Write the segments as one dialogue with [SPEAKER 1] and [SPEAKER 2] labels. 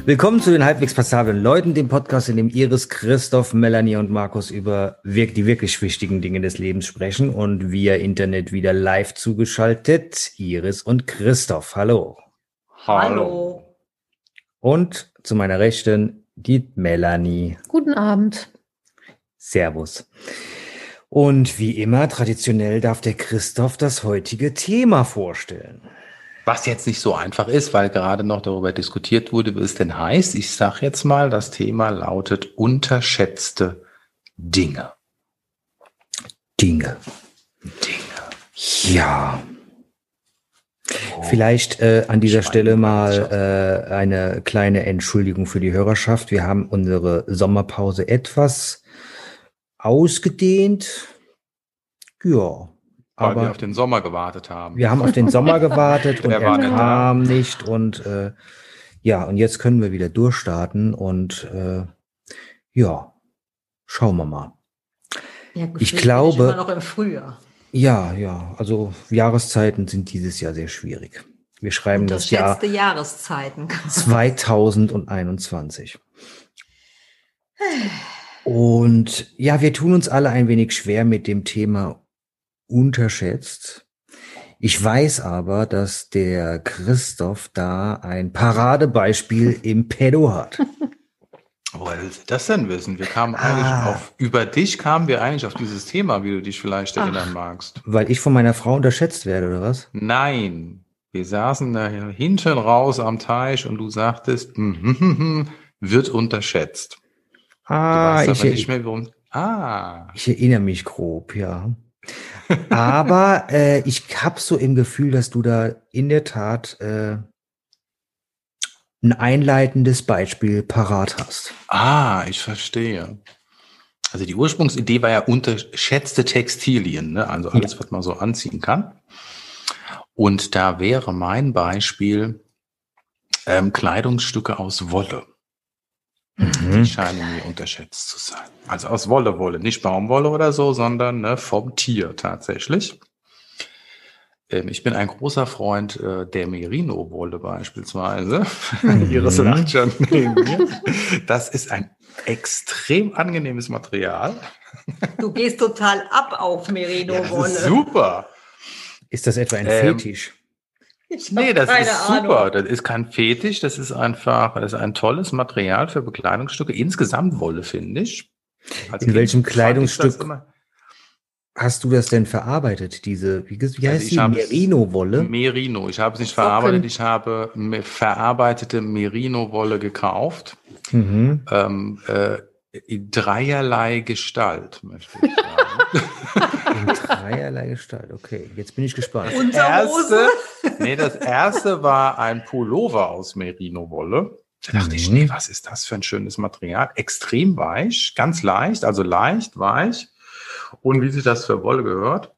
[SPEAKER 1] Willkommen zu den halbwegs passablen Leuten, dem Podcast, in dem Iris, Christoph, Melanie und Markus über die wirklich wichtigen Dinge des Lebens sprechen und via Internet wieder live zugeschaltet. Iris und Christoph, hallo.
[SPEAKER 2] Hallo.
[SPEAKER 1] Und zu meiner Rechten die Melanie.
[SPEAKER 2] Guten Abend.
[SPEAKER 1] Servus. Und wie immer, traditionell darf der Christoph das heutige Thema vorstellen.
[SPEAKER 3] Was jetzt nicht so einfach ist, weil gerade noch darüber diskutiert wurde, wie es denn heißt. Ich sage jetzt mal, das Thema lautet unterschätzte Dinge.
[SPEAKER 1] Dinge. Ja. Vielleicht an dieser Stelle mal eine kleine Entschuldigung für die Hörerschaft. Wir haben unsere Sommerpause etwas ausgedehnt. Ja.
[SPEAKER 3] Weil wir auf den Sommer gewartet haben.
[SPEAKER 1] Wir haben auf den Sommer gewartet und er kam nicht. Und und jetzt können wir wieder durchstarten. Und ja, schauen wir mal.
[SPEAKER 2] Ja,
[SPEAKER 1] ich glaube,
[SPEAKER 2] immer noch im Frühjahr.
[SPEAKER 1] Ja, also Jahreszeiten sind dieses Jahr sehr schwierig. Wir schreiben das Jahr
[SPEAKER 2] Jahreszeiten.
[SPEAKER 1] 2021. Und ja, wir tun uns alle ein wenig schwer mit dem Thema unterschätzt. Ich weiß aber, dass der Christoph da ein Paradebeispiel im Pedo hat.
[SPEAKER 3] Woher willst du das denn wissen? Wir kamen über dich kamen wir eigentlich auf dieses Thema, wie du dich vielleicht erinnern magst.
[SPEAKER 1] Weil ich von meiner Frau unterschätzt werde, oder was?
[SPEAKER 3] Nein, wir saßen da hinten raus am Teich und du sagtest, wird unterschätzt. Du weißt aber nicht mehr, warum.
[SPEAKER 1] Ich erinnere mich grob, ja. Aber ich habe so im Gefühl, dass du da in der Tat ein einleitendes Beispiel parat hast.
[SPEAKER 3] Ich verstehe. Also die Ursprungsidee war ja unterschätzte Textilien, ne? Also alles, was man so anziehen kann. Und da wäre mein Beispiel Kleidungsstücke aus Wolle. Die scheinen mir unterschätzt zu sein. Also aus Wolle, nicht Baumwolle oder so, sondern vom Tier tatsächlich. Ich bin ein großer Freund der Merino-Wolle beispielsweise. Iris lacht schon neben mir. Das ist ein extrem angenehmes Material.
[SPEAKER 2] Du gehst total ab auf Merino-Wolle.
[SPEAKER 3] Das ist super.
[SPEAKER 1] Ist das etwa ein Fetisch?
[SPEAKER 3] Nee, das ist super. Das ist kein Fetisch. Das ist ein tolles Material für Bekleidungsstücke. Insgesamt Wolle, finde ich.
[SPEAKER 1] In welchem Kleidungsstück hast du das denn verarbeitet? Wie heißt die? Merino-Wolle?
[SPEAKER 3] Merino. Ich habe es nicht verarbeitet. Ich habe verarbeitete Merino-Wolle gekauft. In dreierlei Gestalt, möchte ich sagen.
[SPEAKER 1] In dreierlei Gestalt, okay. Jetzt bin ich gespannt.
[SPEAKER 3] Das erste war ein Pullover aus Merino-Wolle. Da dachte ich, was ist das für ein schönes Material? Extrem weich, ganz leicht, also leicht, weich. Und wie sich das für Wolle gehört,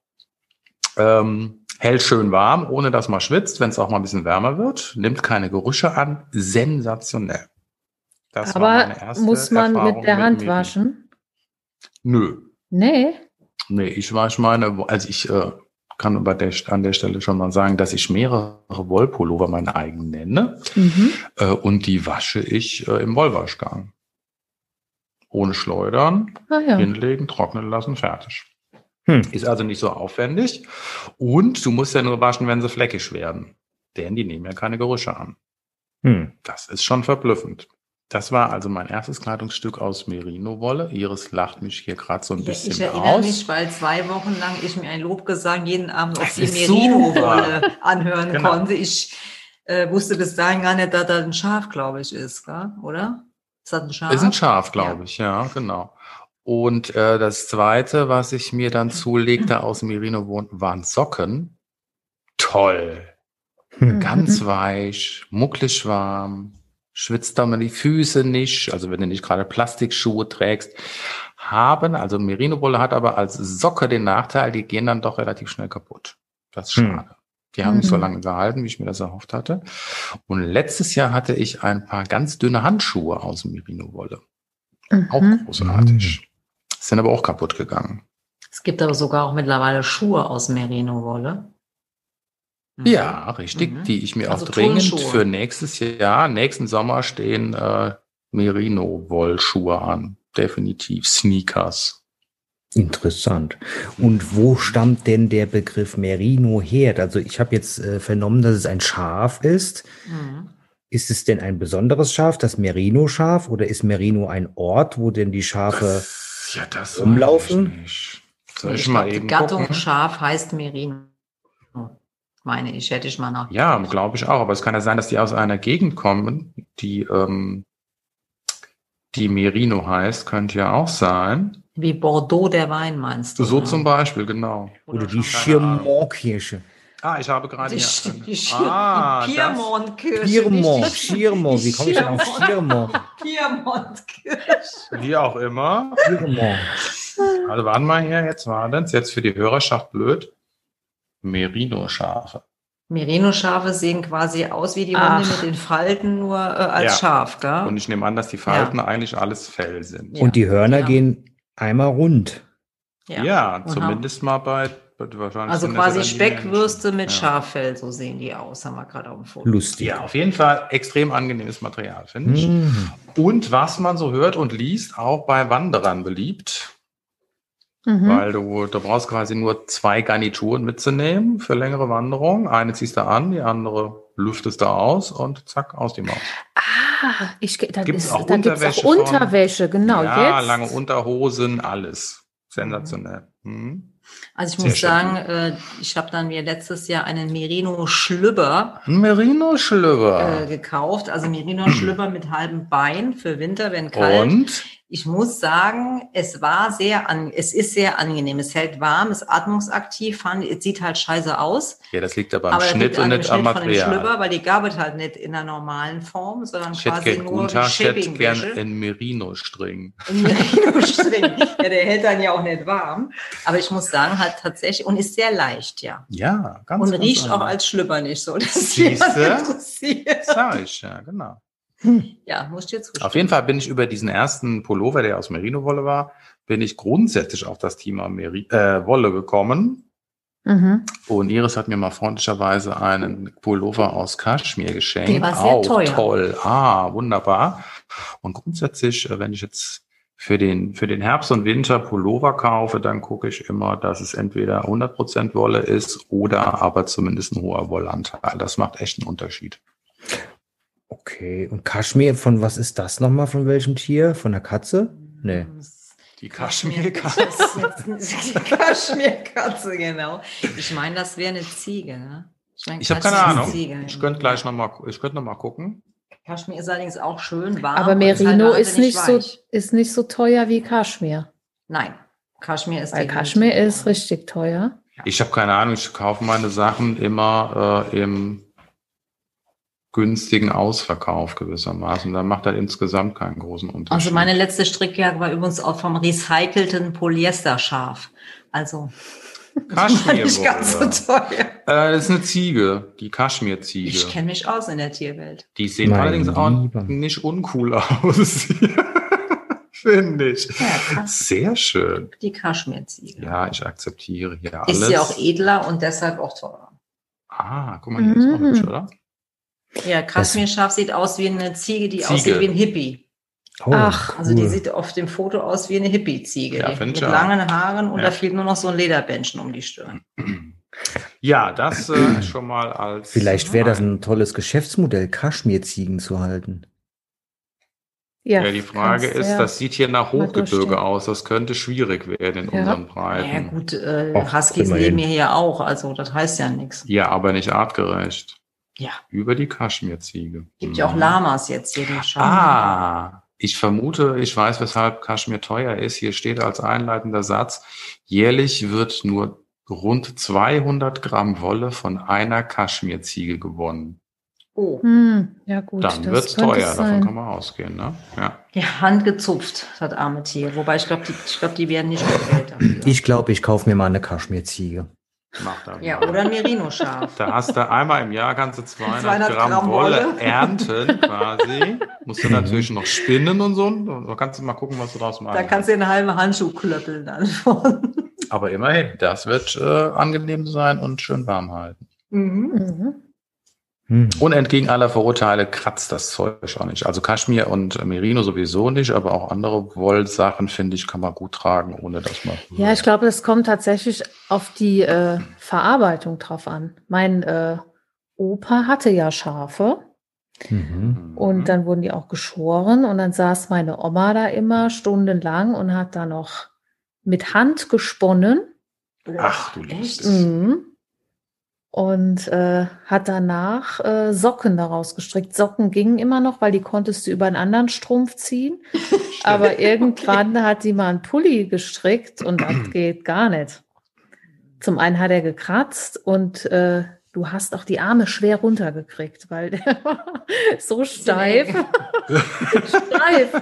[SPEAKER 3] hält schön warm, ohne dass man schwitzt, wenn es auch mal ein bisschen wärmer wird. Nimmt keine Gerüche an. Sensationell. Das war meine erste
[SPEAKER 4] muss man
[SPEAKER 3] Erfahrung
[SPEAKER 4] mit der Hand waschen?
[SPEAKER 3] Nö.
[SPEAKER 4] Nee,
[SPEAKER 3] ich wasche meine, also ich kann an der Stelle schon mal sagen, dass ich mehrere Wollpullover meine eigenen nenne. Und die wasche ich im Wollwaschgang. Ohne Schleudern, hinlegen, trocknen lassen, fertig. Ist also nicht so aufwendig. Und du musst ja nur waschen, wenn sie fleckig werden. Denn die nehmen ja keine Gerüche an. Das ist schon verblüffend. Das war also mein erstes Kleidungsstück aus Merino-Wolle. Iris lacht mich hier gerade so ein bisschen aus.
[SPEAKER 2] Ich erinnere mich, weil 2 Wochen lang ich mir ein Lobgesang jeden Abend auf die Merino-Wolle anhören konnte. Ich wusste bis dahin gar nicht, dass das ein Schaf, glaube ich, ist, oder? Ist das ein Schaf?
[SPEAKER 3] Ist ein Schaf, glaube ich, ja, genau. Und das Zweite, was ich mir dann zulegte aus Merino-Wolle, waren Socken. Toll. Ganz weich, mucklig warm. Schwitzt da mal die Füße nicht, also wenn du nicht gerade Plastikschuhe trägst, also Merino-Wolle hat aber als Socke den Nachteil, die gehen dann doch relativ schnell kaputt. Das ist schade. Die haben nicht so lange gehalten, wie ich mir das erhofft hatte. Und letztes Jahr hatte ich ein paar ganz dünne Handschuhe aus Merino-Wolle. Auch großartig. Sind aber auch kaputt gegangen.
[SPEAKER 2] Es gibt aber sogar auch mittlerweile Schuhe aus Merino-Wolle.
[SPEAKER 3] Ja, richtig, die ich mir
[SPEAKER 2] Also
[SPEAKER 3] auch dringend
[SPEAKER 2] Turnschuhe.
[SPEAKER 3] für nächsten Sommer stehen Merino-Wollschuhe an. Definitiv Sneakers.
[SPEAKER 1] Interessant. Und wo stammt denn der Begriff Merino her? Also ich habe jetzt vernommen, dass es ein Schaf ist.
[SPEAKER 2] Mhm.
[SPEAKER 1] Ist es denn ein besonderes Schaf, das Merino-Schaf, oder ist Merino ein Ort, wo denn die Schafe
[SPEAKER 3] Das
[SPEAKER 1] rumlaufen?
[SPEAKER 3] weiß ich nicht. Soll
[SPEAKER 2] Ich
[SPEAKER 3] ich mal
[SPEAKER 2] glaube,
[SPEAKER 3] eben
[SPEAKER 2] die Gattung
[SPEAKER 3] gucken?
[SPEAKER 2] Schaf heißt Merino. Meine ich, hätte ich mal nach.
[SPEAKER 3] Ja, glaube ich auch. Aber es kann ja sein, dass die aus einer Gegend kommen, die Merino heißt. Könnte ja auch sein.
[SPEAKER 2] Wie Bordeaux der Wein, meinst du?
[SPEAKER 3] So
[SPEAKER 2] oder?
[SPEAKER 3] zum Beispiel, genau.
[SPEAKER 1] Oder die
[SPEAKER 3] Keine Ahnung.
[SPEAKER 1] Schirmont-Kirche.
[SPEAKER 3] Ich habe gerade
[SPEAKER 2] Die,
[SPEAKER 3] hier.
[SPEAKER 2] die
[SPEAKER 3] das.
[SPEAKER 2] Piemont-Kirche.
[SPEAKER 1] Schirmont, Schirmont. Wie komme ich denn auf Schirmont?
[SPEAKER 2] Piemont-Kirche.
[SPEAKER 3] Wie auch immer.
[SPEAKER 1] Schirmont.
[SPEAKER 3] Also warten wir hier, jetzt warten's. Jetzt für die Hörerschaft blöd. Merino-Schafe.
[SPEAKER 2] Merino-Schafe sehen quasi aus wie die Hunde mit den Falten, nur als Schaf, gell?
[SPEAKER 3] Und ich nehme an, dass die Falten eigentlich alles Fell sind.
[SPEAKER 1] Und die Hörner
[SPEAKER 2] Ja.
[SPEAKER 1] gehen einmal rund.
[SPEAKER 3] Ja,
[SPEAKER 2] Und
[SPEAKER 3] zumindest mal bei wahrscheinlich.
[SPEAKER 2] Also
[SPEAKER 3] sind das
[SPEAKER 2] quasi
[SPEAKER 3] ja die
[SPEAKER 2] Speckwürste
[SPEAKER 3] Menschen.
[SPEAKER 2] mit
[SPEAKER 3] Ja.
[SPEAKER 2] Schaffell, so sehen die aus, haben wir gerade auf dem Foto.
[SPEAKER 1] Lustig.
[SPEAKER 3] Ja, auf jeden Fall extrem angenehmes Material, finde ich.
[SPEAKER 1] Mhm.
[SPEAKER 3] Und was man so hört und liest, auch bei Wanderern beliebt. Weil du brauchst quasi nur 2 Garnituren mitzunehmen für längere Wanderungen. Eine ziehst du an, die andere lüftest du aus und zack, aus die Maus.
[SPEAKER 4] Da
[SPEAKER 3] Gibt's
[SPEAKER 4] gibt's
[SPEAKER 3] auch
[SPEAKER 4] auch
[SPEAKER 3] Unterwäsche
[SPEAKER 4] Unterwäsche, genau.
[SPEAKER 3] Ja,
[SPEAKER 4] jetzt.
[SPEAKER 3] lange Unterhosen, alles. Sensationell. Mhm.
[SPEAKER 2] Also ich
[SPEAKER 3] Sehr
[SPEAKER 2] muss
[SPEAKER 3] schön.
[SPEAKER 2] sagen, ich habe dann mir letztes Jahr einen Merino-Schlüpper
[SPEAKER 3] Ein Merino-Schlüpper.
[SPEAKER 2] gekauft. Also Merino-Schlüpper mit halbem Bein für Winter, wenn kalt.
[SPEAKER 3] Und?
[SPEAKER 2] Ich muss sagen, es ist sehr angenehm. Es hält warm, ist atmungsaktiv, es sieht halt scheiße aus.
[SPEAKER 3] Ja, das liegt aber am
[SPEAKER 2] Aber das
[SPEAKER 3] Schnitt
[SPEAKER 2] liegt
[SPEAKER 3] und
[SPEAKER 2] an dem
[SPEAKER 3] nicht am
[SPEAKER 2] Schnitt von dem
[SPEAKER 3] Material.
[SPEAKER 2] Schlüpper, weil die gab es halt nicht in der normalen Form, sondern
[SPEAKER 3] Ich hätte
[SPEAKER 2] quasi
[SPEAKER 3] gern,
[SPEAKER 2] nur
[SPEAKER 3] guten Tag, ich hätte gern
[SPEAKER 2] Shaping-Wäsche.
[SPEAKER 3] einen Merino-String.
[SPEAKER 2] Ein Merino-String. Ja, der hält dann ja auch nicht warm. Aber ich muss sagen, halt tatsächlich, und ist sehr leicht, ja.
[SPEAKER 3] Ja, ganz
[SPEAKER 2] Und
[SPEAKER 3] ganz
[SPEAKER 2] riecht auch
[SPEAKER 3] anders.
[SPEAKER 2] als Schlüpper nicht so. Das ist
[SPEAKER 3] Siehste?
[SPEAKER 2] interessiert.
[SPEAKER 3] Sag ich, ja, genau.
[SPEAKER 2] Ja, muss ich dir zustimmen.
[SPEAKER 3] Auf jeden Fall bin ich über diesen ersten Pullover, der aus Merino-Wolle war, bin ich grundsätzlich auf das Thema Wolle gekommen. Und Iris hat mir mal freundlicherweise einen Pullover aus Kaschmir geschenkt.
[SPEAKER 2] Der war sehr
[SPEAKER 3] auch
[SPEAKER 2] teuer.
[SPEAKER 3] Toll. Wunderbar. Und grundsätzlich, wenn ich jetzt für den Herbst und Winter Pullover kaufe, dann gucke ich immer, dass es entweder 100% Wolle ist oder aber zumindest ein hoher Wollanteil. Das macht echt einen Unterschied.
[SPEAKER 1] Okay. Und Kaschmir, von was ist das nochmal? Von welchem Tier? Von der Katze? Nee.
[SPEAKER 3] Die Kaschmirkatze.
[SPEAKER 2] Die Kaschmirkatze, genau. Ich meine, das wäre eine Ziege, ne?
[SPEAKER 3] Ich habe keine Ahnung. Ich könnte gleich noch mal gucken.
[SPEAKER 2] Kaschmir ist allerdings auch schön warm.
[SPEAKER 4] Aber
[SPEAKER 2] und ist halt
[SPEAKER 4] Merino ist
[SPEAKER 2] wahnsinnig weich.
[SPEAKER 4] nicht so teuer wie Kaschmir.
[SPEAKER 2] Nein, Kaschmir ist
[SPEAKER 4] Weil
[SPEAKER 2] definitiv
[SPEAKER 4] Kaschmir ist
[SPEAKER 2] teuer.
[SPEAKER 4] richtig teuer.
[SPEAKER 3] Ich habe keine Ahnung. Ich kaufe meine Sachen immer im günstigen Ausverkauf gewissermaßen. Da macht das insgesamt keinen großen Unterschied.
[SPEAKER 2] Also meine letzte Strickjacke war übrigens auch vom recycelten Polyesterschaf. Also nicht ganz so
[SPEAKER 3] Kaschmirwolle.
[SPEAKER 2] teuer.
[SPEAKER 3] Das ist eine Ziege, die Kaschmirziege.
[SPEAKER 2] Ich kenne mich aus in der Tierwelt.
[SPEAKER 3] Die sehen
[SPEAKER 1] Mein
[SPEAKER 3] allerdings auch
[SPEAKER 1] Lieber.
[SPEAKER 3] nicht uncool aus. Finde ich.
[SPEAKER 2] Ja, krass.
[SPEAKER 3] Sehr schön.
[SPEAKER 2] Die Kaschmirziege.
[SPEAKER 3] Ja, ich akzeptiere hier alles.
[SPEAKER 2] Ist ja auch edler und deshalb auch teurer.
[SPEAKER 3] Guck mal, hier ist auch
[SPEAKER 4] Mhm.
[SPEAKER 3] hübsch, oder?
[SPEAKER 2] Ja, Kaschmirschaf sieht aus wie eine Ziege, die
[SPEAKER 3] Ziege.
[SPEAKER 2] aussieht wie ein Hippie.
[SPEAKER 1] Oh,
[SPEAKER 4] Ach,
[SPEAKER 2] Also die
[SPEAKER 1] cool.
[SPEAKER 2] sieht auf dem Foto aus wie eine Hippie-Ziege.
[SPEAKER 3] Ja,
[SPEAKER 2] Die
[SPEAKER 3] find
[SPEAKER 2] mit
[SPEAKER 3] ich auch.
[SPEAKER 2] langen Haaren und
[SPEAKER 3] Ja.
[SPEAKER 2] da fehlt nur noch so ein Lederbändchen um die Stirn.
[SPEAKER 3] Ja, das schon mal als.
[SPEAKER 1] Vielleicht wäre das ein tolles Geschäftsmodell, Kaschmirziegen zu halten.
[SPEAKER 3] Ja, die Frage
[SPEAKER 4] kannst,
[SPEAKER 3] ist,
[SPEAKER 4] ja.
[SPEAKER 3] das sieht hier nach
[SPEAKER 4] Mal
[SPEAKER 3] Hochgebirge
[SPEAKER 4] durchstehen.
[SPEAKER 3] aus. Das könnte schwierig werden in
[SPEAKER 4] Ja.
[SPEAKER 3] unseren
[SPEAKER 2] Ja
[SPEAKER 3] Breiten.
[SPEAKER 2] gut,
[SPEAKER 1] Ach,
[SPEAKER 2] Huskies
[SPEAKER 1] immerhin.
[SPEAKER 2] leben hier auch, also das heißt ja nichts.
[SPEAKER 3] Ja, aber nicht artgerecht.
[SPEAKER 2] Ja,
[SPEAKER 3] Über die Kaschmirziege.
[SPEAKER 2] gibt ja auch Lamas jetzt hier, die schauen.
[SPEAKER 3] Ich vermute, ich weiß, weshalb Kaschmir teuer ist. Hier steht als einleitender Satz, jährlich wird nur rund 200 Gramm Wolle von einer Kaschmirziege gewonnen.
[SPEAKER 2] Oh,
[SPEAKER 4] Ja gut,
[SPEAKER 3] Dann
[SPEAKER 4] das
[SPEAKER 3] wird's
[SPEAKER 4] könnte
[SPEAKER 3] teuer,
[SPEAKER 4] es
[SPEAKER 3] davon
[SPEAKER 4] sein.
[SPEAKER 3] kann man ausgehen. Ne? Ja.
[SPEAKER 2] ja, handgezupft, das arme Tier. Wobei ich glaube, die werden nicht gequält dafür.
[SPEAKER 1] Ich glaube, ich kaufe mir mal eine Kaschmirziege.
[SPEAKER 3] Mach das
[SPEAKER 2] Ja,
[SPEAKER 3] mal.
[SPEAKER 2] oder ein Merino-Schaf.
[SPEAKER 3] Da hast du einmal im Jahr kannst du 200
[SPEAKER 2] 200
[SPEAKER 3] Gramm
[SPEAKER 2] Gramm
[SPEAKER 3] Wolle
[SPEAKER 2] Wolle.
[SPEAKER 3] ernten quasi. Musst du natürlich noch spinnen und so. Da kannst du mal gucken, was du draus machst.
[SPEAKER 2] Da kannst du einen halben Handschuh klöppeln dann von.
[SPEAKER 3] Aber immerhin, das wird angenehm sein und schön warm halten.
[SPEAKER 2] Mhm.
[SPEAKER 3] Und entgegen aller Vorurteile kratzt das Zeug auch nicht. Also Kaschmir und Merino sowieso nicht, aber auch andere Wollsachen, finde ich, kann man gut tragen, ohne dass man...
[SPEAKER 4] Ja, ich glaube, es kommt tatsächlich auf die Verarbeitung drauf an. Mein Opa hatte ja Schafe und dann wurden die auch geschoren und dann saß meine Oma da immer stundenlang und hat da noch mit Hand gesponnen.
[SPEAKER 3] Ach, du liebst es.
[SPEAKER 4] Mhm. Und hat danach Socken daraus gestrickt. Socken gingen immer noch, weil die konntest du über einen anderen Strumpf ziehen. Aber irgendwann hat sie mal einen Pulli gestrickt und das geht gar nicht. Zum einen hat er gekratzt und du hast auch die Arme schwer runtergekriegt, weil der war so steif. Steif.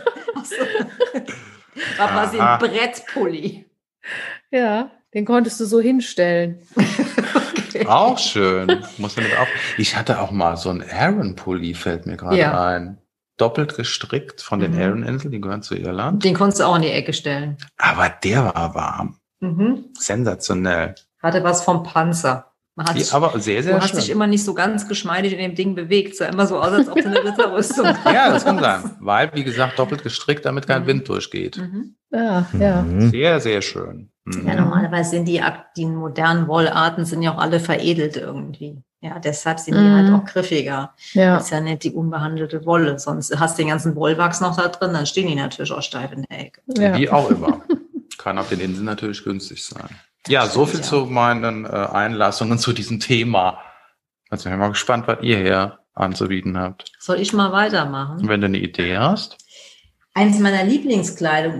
[SPEAKER 2] War quasi ein Brettpulli.
[SPEAKER 4] Ja, den konntest du so hinstellen.
[SPEAKER 3] Auch schön. Muss man nicht auch. Ich hatte auch mal so einen Aran-Pulli, fällt mir gerade ein. Doppelt gestrickt von den Aran-Inseln, die gehören zu Irland.
[SPEAKER 2] Den konntest du auch in die Ecke stellen.
[SPEAKER 3] Aber der war warm. Sensationell.
[SPEAKER 2] Hatte was vom Panzer.
[SPEAKER 3] Aber sehr, sehr schön.
[SPEAKER 2] Du hast dich immer nicht so ganz geschmeidig in dem Ding bewegt. Sah immer so aus, als ob du eine Ritterrüstung hast.
[SPEAKER 3] Ja, das kann sein. Weil, wie gesagt, doppelt gestrickt, damit kein Wind durchgeht.
[SPEAKER 4] Ja, ja.
[SPEAKER 3] Sehr, sehr schön.
[SPEAKER 2] Ja, normalerweise sind die modernen Wollarten sind ja auch alle veredelt irgendwie. Ja, deshalb sind die halt auch griffiger.
[SPEAKER 4] Ja.
[SPEAKER 2] Das ist ja nicht die unbehandelte Wolle. Sonst hast du den ganzen Wollwachs noch da drin, dann stehen die natürlich auch steif in der Ecke.
[SPEAKER 4] Ja.
[SPEAKER 3] Wie auch immer. Kann auf den Inseln natürlich günstig sein. Ja, so viel zu meinen Einlassungen zu diesem Thema. Also ich bin mal gespannt, was ihr hier anzubieten habt.
[SPEAKER 2] Soll ich mal weitermachen?
[SPEAKER 3] Wenn du eine Idee hast.
[SPEAKER 2] Eines meiner Lieblingskleidungsteile,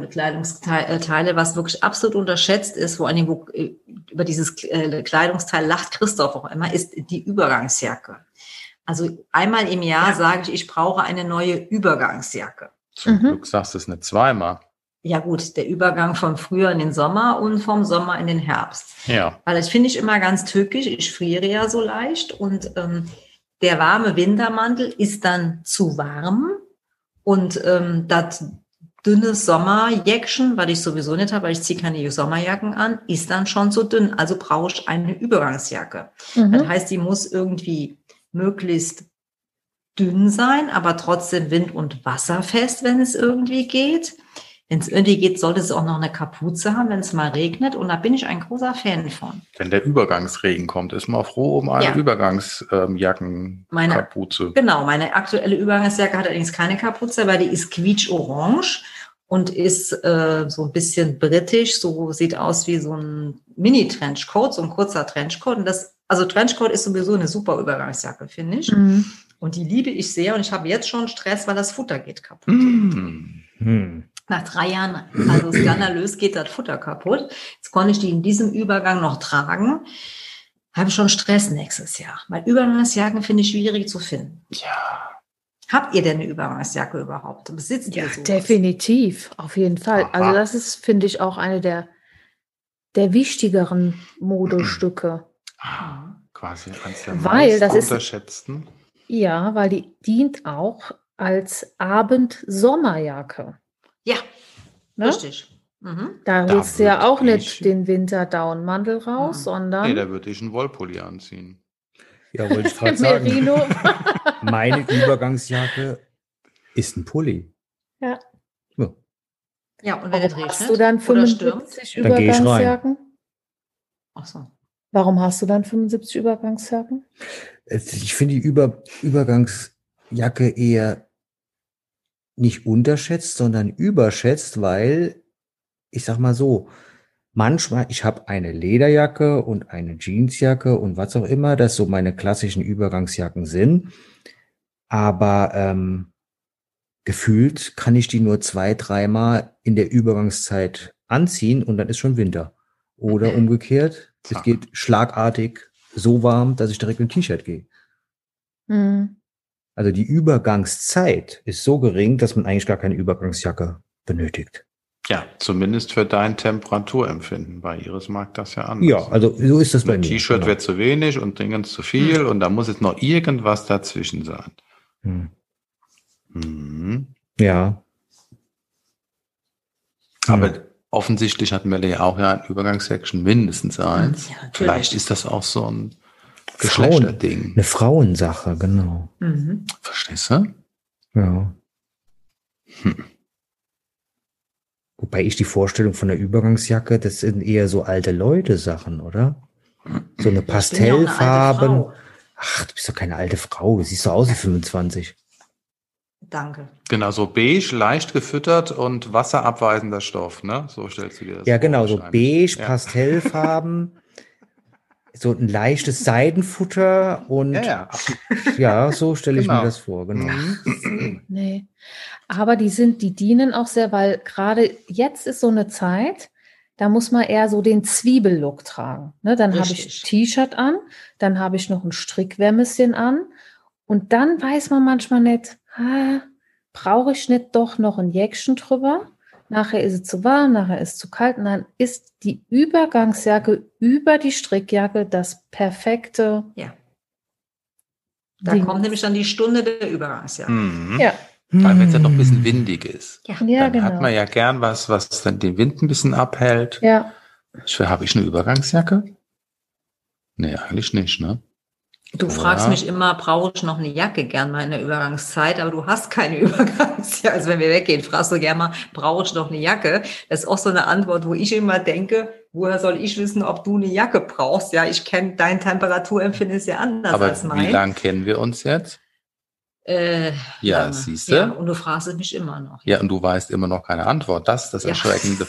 [SPEAKER 2] was wirklich absolut unterschätzt ist, vor allem über dieses Kleidungsteil lacht Christoph auch immer, ist die Übergangsjacke. Also einmal im Jahr sage ich brauche eine neue Übergangsjacke.
[SPEAKER 3] Zum Glück sagst du es nicht zweimal.
[SPEAKER 2] Ja gut, der Übergang vom Frühjahr in den Sommer und vom Sommer in den Herbst.
[SPEAKER 3] Ja.
[SPEAKER 2] Weil das finde ich immer ganz tückisch. Ich friere ja so leicht und der warme Wintermantel ist dann zu warm und das dünne Sommerjäckchen, was ich sowieso nicht habe, weil ich ziehe keine Sommerjacken an, ist dann schon zu dünn. Also brauche ich eine Übergangsjacke. Das heißt, die muss irgendwie möglichst dünn sein, aber trotzdem wind- und wasserfest, wenn es irgendwie geht. Wenn es irgendwie geht, sollte es auch noch eine Kapuze haben, wenn es mal regnet. Und da bin ich ein großer Fan von.
[SPEAKER 3] Wenn der Übergangsregen kommt, ist man froh um eine Übergangsjackenkapuze.
[SPEAKER 2] Genau, meine aktuelle Übergangsjacke hat allerdings keine Kapuze, weil die ist quietsch-orange und ist so ein bisschen britisch. So sieht aus wie so ein Mini-Trenchcoat, so ein kurzer Trenchcoat. Und also Trenchcoat ist sowieso eine super Übergangsjacke, finde ich. Und die liebe ich sehr. Und ich habe jetzt schon Stress, weil das Futter geht kaputt. Nach 3 Jahren, also skandalös, geht das Futter kaputt. Jetzt konnte ich die in diesem Übergang noch tragen. Habe schon Stress nächstes Jahr. Weil Übergangsjacken finde ich schwierig zu finden.
[SPEAKER 3] Ja.
[SPEAKER 2] Habt ihr denn eine Übergangsjacke überhaupt? Besitzt ihr sowas?
[SPEAKER 4] Definitiv, auf jeden Fall. Also das ist, finde ich, auch eine der wichtigeren Modestücke.
[SPEAKER 3] Quasi eines der
[SPEAKER 4] Weil das ist
[SPEAKER 3] unterschätzten.
[SPEAKER 4] Ja, weil die dient auch als Abend-Sommerjacke.
[SPEAKER 2] Ja,
[SPEAKER 4] Ne?
[SPEAKER 2] Richtig.
[SPEAKER 4] Da holst du ja auch nicht den Winter-Down-Mantel raus, sondern
[SPEAKER 3] Nee, da würde ich einen Wollpulli anziehen.
[SPEAKER 1] Ja, wollte ich gerade sagen.
[SPEAKER 4] Merino.
[SPEAKER 1] Meine Übergangsjacke ist ein Pulli.
[SPEAKER 4] Ja.
[SPEAKER 2] Ja, und wenn es
[SPEAKER 4] Warum hast
[SPEAKER 2] regnet
[SPEAKER 4] du dann
[SPEAKER 2] oder stürmt?
[SPEAKER 4] 75
[SPEAKER 1] Dann geh ich rein.
[SPEAKER 4] Übergangsjacken?
[SPEAKER 2] Ach so.
[SPEAKER 4] Warum hast du dann 75 Übergangsjacken?
[SPEAKER 1] Ich finde die Übergangsjacke eher nicht unterschätzt, sondern überschätzt, weil, ich sag mal so, manchmal, ich habe eine Lederjacke und eine Jeansjacke und was auch immer, das so meine klassischen Übergangsjacken sind. Aber gefühlt kann ich die nur 2-3 Mal in der Übergangszeit anziehen und dann ist schon Winter. Oder umgekehrt, es geht schlagartig so warm, dass ich direkt in ein T-Shirt gehe. Also die Übergangszeit ist so gering, dass man eigentlich gar keine Übergangsjacke benötigt.
[SPEAKER 3] Ja, zumindest für dein Temperaturempfinden. Bei Iris mag das ja anders.
[SPEAKER 1] Ja, also so ist das bei
[SPEAKER 3] Ein
[SPEAKER 1] mir.
[SPEAKER 3] T-Shirt
[SPEAKER 1] genau.
[SPEAKER 3] wird zu wenig und dringend zu viel und da muss jetzt noch irgendwas dazwischen sein.
[SPEAKER 1] Ja.
[SPEAKER 3] Aber offensichtlich hat Melle ja auch ein Übergangssection, mindestens eins.
[SPEAKER 2] Ja, natürlich.
[SPEAKER 3] Vielleicht ist das auch so ein Geschlechterding.
[SPEAKER 1] Eine Frauensache, genau.
[SPEAKER 2] Mhm.
[SPEAKER 3] Verstehst du?
[SPEAKER 1] Ja. Wobei ich die Vorstellung von der Übergangsjacke, das sind eher so alte Leute-Sachen, oder? So eine
[SPEAKER 2] Ich bin ja auch eine alte
[SPEAKER 1] Pastellfarben.
[SPEAKER 2] Frau.
[SPEAKER 1] Ach, du bist doch keine alte Frau. Du siehst doch aus wie 25.
[SPEAKER 2] Danke.
[SPEAKER 3] Genau, so beige, leicht gefüttert und wasserabweisender Stoff, ne? So stellst du dir das
[SPEAKER 1] Ja,
[SPEAKER 3] vor,
[SPEAKER 1] genau, so
[SPEAKER 3] wahrscheinlich.
[SPEAKER 1] beige,
[SPEAKER 3] Ja.
[SPEAKER 1] Pastellfarben, so ein leichtes Seidenfutter und
[SPEAKER 3] Ja.
[SPEAKER 1] ja, so stelle ich mir
[SPEAKER 3] Genau.
[SPEAKER 1] das vor, genau.
[SPEAKER 3] Mhm.
[SPEAKER 4] Nee. Aber die dienen auch sehr, weil gerade jetzt ist so eine Zeit, da muss man eher so den Zwiebellook tragen. Ne, dann habe ich
[SPEAKER 2] Richtig.
[SPEAKER 4] T-Shirt an, dann habe ich noch ein Strickwärmeschen an und dann weiß man manchmal nicht, brauche ich nicht doch noch ein Jäckchen drüber? Nachher ist es zu warm, nachher ist es zu kalt und dann ist die Übergangsjacke über die Strickjacke das perfekte
[SPEAKER 2] Ja. Da
[SPEAKER 4] Ding.
[SPEAKER 2] kommt nämlich dann die Stunde der Übergangsjacke.
[SPEAKER 3] Mhm.
[SPEAKER 4] Ja,
[SPEAKER 3] Weil wenn es ja noch ein bisschen windig ist,
[SPEAKER 2] Ja.
[SPEAKER 4] ja,
[SPEAKER 3] dann
[SPEAKER 4] genau.
[SPEAKER 3] hat man ja gern was dann den Wind ein bisschen abhält.
[SPEAKER 4] Ja,
[SPEAKER 3] Habe ich eine Übergangsjacke? Nee, eigentlich nicht, ne?
[SPEAKER 2] Du fragst mich immer, brauche ich noch eine Jacke gern mal in der Übergangszeit, aber du hast keine Übergangsjacke. Also wenn wir weggehen, fragst du gerne mal, brauche ich noch eine Jacke? Das ist auch so eine Antwort, wo ich immer denke, woher soll ich wissen, ob du eine Jacke brauchst? Ja, ich kenne dein Temperaturempfinden ist ja anders
[SPEAKER 3] Aber
[SPEAKER 2] als mein.
[SPEAKER 3] wie lange kennen wir uns jetzt? Ja,
[SPEAKER 2] Lange.
[SPEAKER 3] siehste.
[SPEAKER 2] Ja, und du fragst es mich immer noch.
[SPEAKER 3] Ja, und du weißt immer noch keine Antwort. Das ist das
[SPEAKER 2] Ja.
[SPEAKER 3] Erschreckende.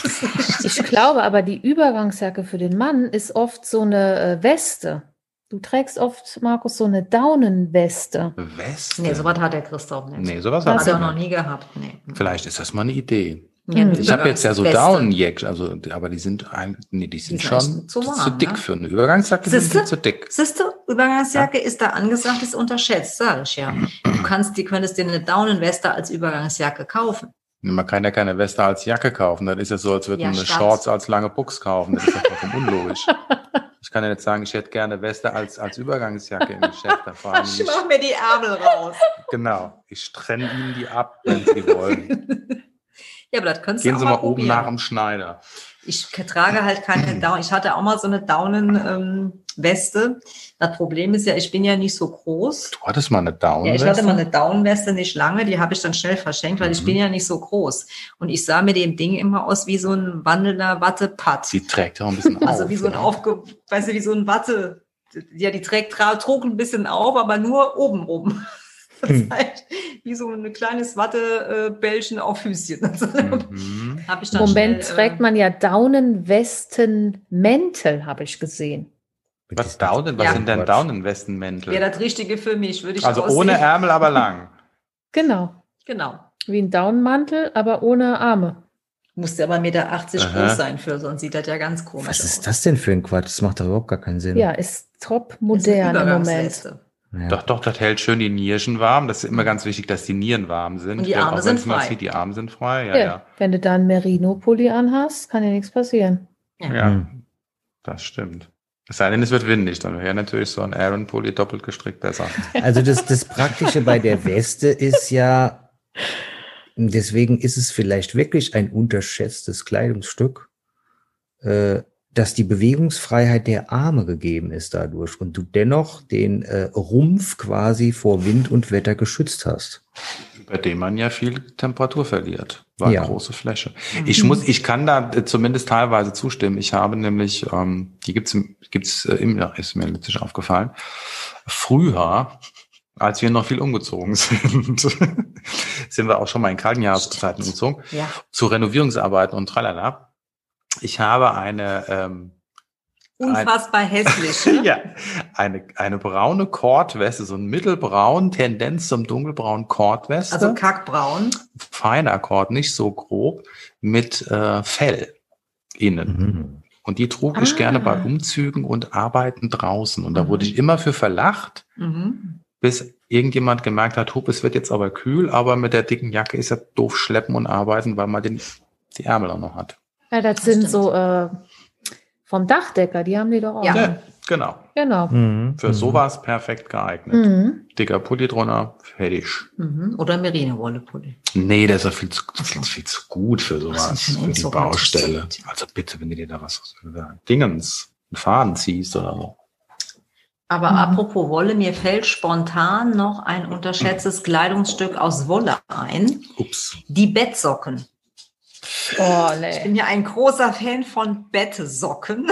[SPEAKER 4] ich glaube aber, die Übergangsjacke für den Mann ist oft so eine Weste. Du trägst oft, Markus, so eine Daunenweste.
[SPEAKER 3] Weste?
[SPEAKER 2] Nee, sowas hat der Christoph nicht.
[SPEAKER 3] Nee, sowas
[SPEAKER 2] Hat
[SPEAKER 3] hat
[SPEAKER 2] er
[SPEAKER 3] er
[SPEAKER 2] auch noch
[SPEAKER 3] nicht.
[SPEAKER 2] nie gehabt. Nee.
[SPEAKER 3] Vielleicht ist das mal eine Idee.
[SPEAKER 2] Ja, eine
[SPEAKER 3] Ich habe jetzt ja so
[SPEAKER 2] Übergangsweste.
[SPEAKER 3] Daunenjack, also, aber die sind die sind
[SPEAKER 2] sind
[SPEAKER 3] schon
[SPEAKER 2] echt zu warm,
[SPEAKER 3] zu dick
[SPEAKER 2] ne?
[SPEAKER 3] für eine Übergangsjacke. Sind
[SPEAKER 2] Siehste?
[SPEAKER 3] die zu dick.
[SPEAKER 2] Siehst du, Übergangsjacke ist da angesagt, ist unterschätzt, sage ich ja. Könntest dir eine Daunenweste als Übergangsjacke kaufen.
[SPEAKER 3] Man kann ja keine Weste als Jacke kaufen. Das ist ja so, als würde
[SPEAKER 2] Ja,
[SPEAKER 3] man eine
[SPEAKER 2] statt.
[SPEAKER 3] Shorts als lange Buchs kaufen. Das ist ja vollkommen unlogisch. Ich kann ja nicht sagen, ich hätte gerne Weste als Übergangsjacke im Geschäft. Da vor allem
[SPEAKER 2] Ich
[SPEAKER 3] nicht.
[SPEAKER 2] mach mir die Ärmel raus.
[SPEAKER 3] Genau. Ich trenne ihnen die ab, wenn sie wollen.
[SPEAKER 2] Ja, aber das könntest
[SPEAKER 3] Gehen
[SPEAKER 2] du
[SPEAKER 3] Sie
[SPEAKER 2] auch
[SPEAKER 3] mal
[SPEAKER 2] mal
[SPEAKER 3] oben
[SPEAKER 2] probieren.
[SPEAKER 3] nach dem Schneider.
[SPEAKER 2] Ich trage halt keine Daunen. Ich hatte auch mal so eine Daunenweste. Das Problem ist ja, ich bin ja nicht so groß.
[SPEAKER 3] Du hattest mal eine Daunenweste?
[SPEAKER 2] Ja, ich hatte mal eine Daunenweste, nicht lange, die habe ich dann schnell verschenkt, weil ich bin ja nicht so groß. Und ich sah mit dem Ding immer aus wie so ein wandelnder Wattepad.
[SPEAKER 3] Die trägt ja auch ein bisschen auf.
[SPEAKER 2] Also wie so ein weißt du, wie so ein Watte. Ja, die trug ein bisschen auf, aber nur oben. Das heißt, wie so ein kleines Wattebällchen auf Füßchen. Also, hab ich dann
[SPEAKER 4] Moment
[SPEAKER 2] schnell,
[SPEAKER 4] trägt man ja Daunenwestenmäntel, habe ich gesehen.
[SPEAKER 3] Was Daunen? Was
[SPEAKER 2] Ja.
[SPEAKER 3] sind denn Daunenwestenmäntel?
[SPEAKER 2] wäre das Richtige für mich, würde ich
[SPEAKER 3] Also
[SPEAKER 2] aussehen.
[SPEAKER 3] ohne Ärmel, aber lang.
[SPEAKER 4] Genau.
[SPEAKER 2] Genau.
[SPEAKER 4] Wie ein Daunenmantel, aber ohne Arme.
[SPEAKER 2] Musste aber 1,80 Meter
[SPEAKER 3] Aha.
[SPEAKER 2] groß sein für, sonst sieht das ja ganz komisch
[SPEAKER 1] Was
[SPEAKER 2] aus.
[SPEAKER 1] ist das denn für ein Quatsch? Das macht doch überhaupt gar keinen Sinn.
[SPEAKER 4] Ja, ist top
[SPEAKER 2] Das ist eine
[SPEAKER 4] modern im Moment.
[SPEAKER 2] Übergangsweste.
[SPEAKER 1] Ja.
[SPEAKER 3] Doch, das hält schön die Nierchen warm. Das ist immer ganz wichtig, dass die Nieren warm sind.
[SPEAKER 2] Und die Arme
[SPEAKER 3] auch
[SPEAKER 2] sind
[SPEAKER 3] wenn's mal
[SPEAKER 2] frei.
[SPEAKER 3] sieht, die Arme sind frei.
[SPEAKER 4] Ja,
[SPEAKER 3] Ja.
[SPEAKER 4] wenn du da einen Merino-Pulli anhast, kann dir nichts passieren.
[SPEAKER 3] Ja, das stimmt. Es sei denn, es wird windig, dann wäre natürlich so ein Aaron-Pulli doppelt gestrickt besser.
[SPEAKER 1] Also das Praktische bei der Weste ist ja, deswegen ist es vielleicht wirklich ein unterschätztes Kleidungsstück, dass die Bewegungsfreiheit der Arme gegeben ist dadurch und du dennoch den Rumpf quasi vor Wind und Wetter geschützt hast.
[SPEAKER 3] Bei dem man ja viel Temperatur verliert. War
[SPEAKER 1] Ja.
[SPEAKER 3] eine große Fläche. Ich kann da zumindest teilweise zustimmen. Ich habe nämlich, die gibt's immer, ist mir letztlich aufgefallen. Früher, als wir noch viel umgezogen sind, sind wir auch schon mal in kalten Jahreszeiten umgezogen,
[SPEAKER 2] Ja.
[SPEAKER 3] zu Renovierungsarbeiten und tralala. Ich habe eine,
[SPEAKER 2] Unfassbar hässlich.
[SPEAKER 3] ja, eine braune Kordweste, so ein mittelbraun, Tendenz zum dunkelbraunen Kordweste.
[SPEAKER 2] Also kackbraun.
[SPEAKER 3] Feiner Kord, nicht so grob, mit Fell innen.
[SPEAKER 1] Mhm.
[SPEAKER 3] Und die trug ich gerne bei Umzügen und Arbeiten draußen. Und da wurde ich immer für verlacht, bis irgendjemand gemerkt hat, hup, es wird jetzt aber kühl, aber mit der dicken Jacke ist ja doof schleppen und arbeiten, weil man die Ärmel auch noch hat.
[SPEAKER 4] Ja, das sind so vom Dachdecker, die haben die doch auch.
[SPEAKER 2] Ja.
[SPEAKER 3] Ja, genau.
[SPEAKER 4] Genau.
[SPEAKER 1] Mhm.
[SPEAKER 3] Für sowas perfekt geeignet.
[SPEAKER 4] Mhm.
[SPEAKER 3] Dicker Pulli drunter, fertig.
[SPEAKER 2] Oder Merino-Wolle-Pulli.
[SPEAKER 3] Nee, der ist ja viel zu gut für sowas,
[SPEAKER 2] Was denn
[SPEAKER 3] für die
[SPEAKER 2] so
[SPEAKER 3] Baustelle.
[SPEAKER 2] interessant?
[SPEAKER 3] Also bitte, wenn du dir da was Dingens, einen Faden ziehst oder so.
[SPEAKER 2] Aber apropos Wolle, mir fällt spontan noch ein unterschätztes Kleidungsstück aus Wolle ein.
[SPEAKER 3] Ups.
[SPEAKER 2] Die Bettsocken.
[SPEAKER 4] Oh, nee.
[SPEAKER 2] Ich bin ja ein großer Fan von Bettsocken.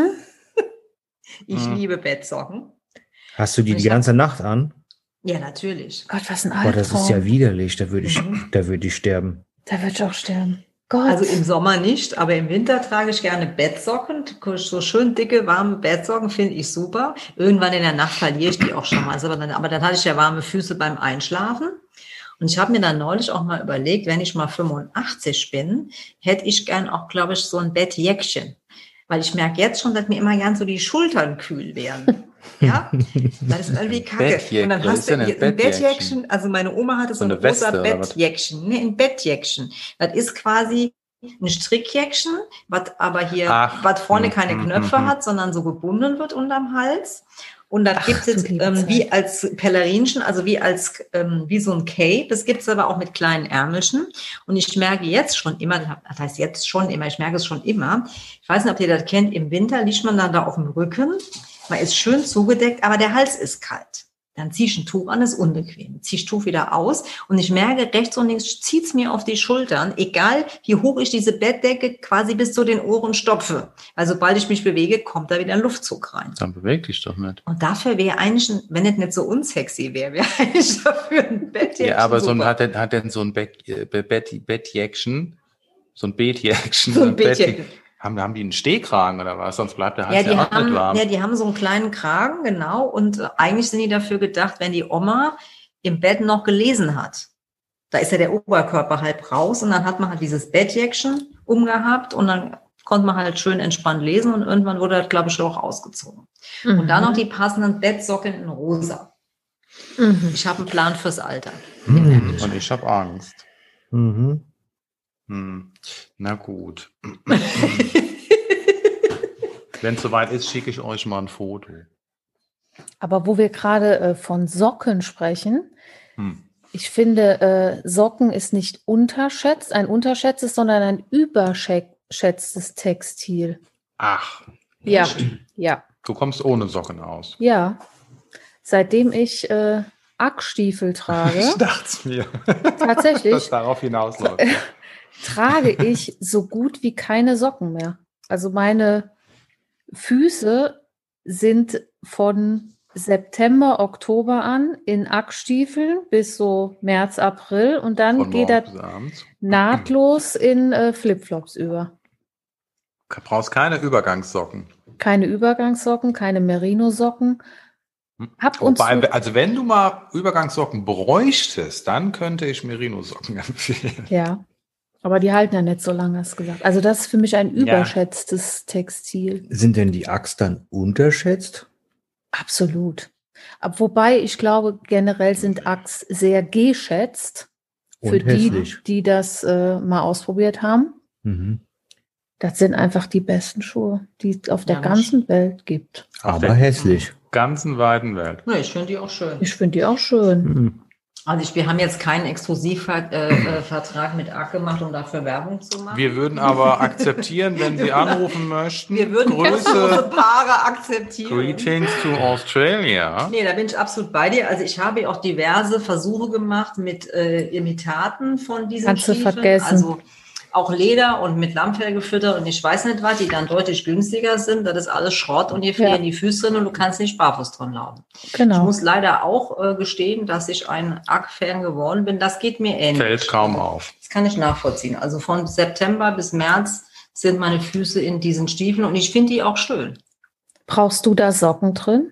[SPEAKER 2] Ich liebe Bettsocken.
[SPEAKER 1] Hast du die ganze Nacht an?
[SPEAKER 2] Ja, natürlich.
[SPEAKER 4] Gott, was ein
[SPEAKER 1] Boah,
[SPEAKER 4] Albtraum.
[SPEAKER 1] das ist ja widerlich. Da würde ich sterben.
[SPEAKER 4] Da würde ich auch sterben. Gott.
[SPEAKER 2] Also im Sommer nicht, aber im Winter trage ich gerne Bettsocken. So schön dicke, warme Bettsocken finde ich super. Irgendwann in der Nacht verliere ich die auch schon mal. Also, aber dann hatte ich ja warme Füße beim Einschlafen. Und ich habe mir dann neulich auch mal überlegt, wenn ich mal 85 bin, hätte ich gern auch, glaube ich, so ein Bettjäckchen. Weil ich merke jetzt schon, dass mir immer gern so die Schultern kühl werden. Ja, das ist irgendwie kacke. Und dann hast du ein Bettjäckchen. Also meine Oma hatte so ein rosa Bettjäckchen. Nee, ein Bettjäckchen. Das ist quasi ein Strickjäckchen, was aber hier, was vorne keine Knöpfe hat, sondern so gebunden wird unterm Hals. Und das gibt es wie als Pellerinchen, also wie so ein Cape. Das gibt es aber auch mit kleinen Ärmelchen. Und ich merke jetzt schon immer, das heißt jetzt schon immer, ich merke es schon immer. Ich weiß nicht, ob ihr das kennt, im Winter liegt man dann da auf dem Rücken. Man ist schön zugedeckt, aber der Hals ist kalt. Dann ziehe ich ein Tuch an, ist unbequem. Ziehe ich Tuch wieder aus und ich merke, rechts und links zieht es mir auf die Schultern, egal wie hoch ich diese Bettdecke quasi bis zu den Ohren stopfe. Weil sobald ich mich bewege, kommt da wieder ein Luftzug rein.
[SPEAKER 3] Dann beweg dich doch nicht.
[SPEAKER 2] Und dafür wäre eigentlich, wenn es nicht so unsexy wäre eigentlich dafür ein Bettjäckchen.
[SPEAKER 3] Ja, aber
[SPEAKER 2] super.
[SPEAKER 3] hat denn so ein Bettjäckchen, so ein Bettjäckchen,
[SPEAKER 2] So ein Bettjäckchen.
[SPEAKER 3] Haben die einen Stehkragen oder was? Sonst bleibt der Hals
[SPEAKER 2] Ja,
[SPEAKER 3] auch nicht warm.
[SPEAKER 2] Ja, die haben so einen kleinen Kragen, genau. Und eigentlich sind die dafür gedacht, wenn die Oma im Bett noch gelesen hat. Da ist ja der Oberkörper halb raus und dann hat man halt dieses Bettjäckchen umgehabt und dann konnte man halt schön entspannt lesen und irgendwann wurde das, glaube ich, auch ausgezogen. Und dann noch die passenden Bettsocken in rosa. Ich habe einen Plan fürs Alter.
[SPEAKER 3] Und ich habe Angst. Na gut. Wenn es soweit ist, schicke ich euch mal ein Foto.
[SPEAKER 4] Aber wo wir gerade von Socken sprechen, ich finde, Socken ist nicht unterschätzt, ein unterschätztes, sondern ein überschätztes Textil.
[SPEAKER 3] Ach.
[SPEAKER 4] Ja, ja.
[SPEAKER 3] Du kommst ohne Socken aus.
[SPEAKER 4] Ja. Seitdem ich Ackstiefel trage.
[SPEAKER 3] Ich dachte mir.
[SPEAKER 4] Tatsächlich.
[SPEAKER 3] Dass darauf hinausläuft.
[SPEAKER 4] Trage ich so gut wie keine Socken mehr. Also meine Füße sind von September, Oktober an in Ackstiefeln bis so März, April und dann geht das nahtlos in Flipflops über.
[SPEAKER 3] Du brauchst keine Übergangssocken.
[SPEAKER 4] Keine Übergangssocken, keine Merino-Socken.
[SPEAKER 3] Wobei, also wenn du mal Übergangssocken bräuchtest, dann könnte ich Merino-Socken empfehlen.
[SPEAKER 4] Ja. Aber die halten ja nicht so lange, hast du gesagt. Also das ist für mich ein überschätztes Textil.
[SPEAKER 1] Sind denn die Achs dann unterschätzt?
[SPEAKER 4] Absolut. Wobei ich glaube, generell sind Achs sehr geschätzt. Für die das mal ausprobiert haben. Das sind einfach die besten Schuhe, die es auf der ganzen Welt gibt.
[SPEAKER 1] Aber hässlich.
[SPEAKER 3] Ganzen weiten Welt.
[SPEAKER 2] Ja, ich finde die auch schön.
[SPEAKER 4] Ich finde die auch schön.
[SPEAKER 2] Also wir haben jetzt keinen Exklusivvertrag mit ACK gemacht, um dafür Werbung zu machen.
[SPEAKER 3] Wir würden aber akzeptieren, wenn Sie anrufen möchten.
[SPEAKER 2] Wir würden große Paare akzeptieren.
[SPEAKER 3] Greetings to Australia.
[SPEAKER 2] Nee, da bin ich absolut bei dir. Also ich habe auch diverse Versuche gemacht mit Imitaten von diesen Stiefeln.
[SPEAKER 4] Kannst du vergessen.
[SPEAKER 2] Also auch Leder und mit Lammfell gefüttert und ich weiß nicht was, die dann deutlich günstiger sind. Das ist alles Schrott und hier fehlen die Füße drin und du kannst nicht barfuß drin laufen.
[SPEAKER 4] Genau.
[SPEAKER 2] Ich muss leider auch gestehen, dass ich ein ACK-Fan geworden bin. Das geht mir ähnlich.
[SPEAKER 3] Fällt kaum auf.
[SPEAKER 2] Das kann ich nachvollziehen. Also von September bis März sind meine Füße in diesen Stiefeln und ich finde die auch schön.
[SPEAKER 4] Brauchst du da Socken drin?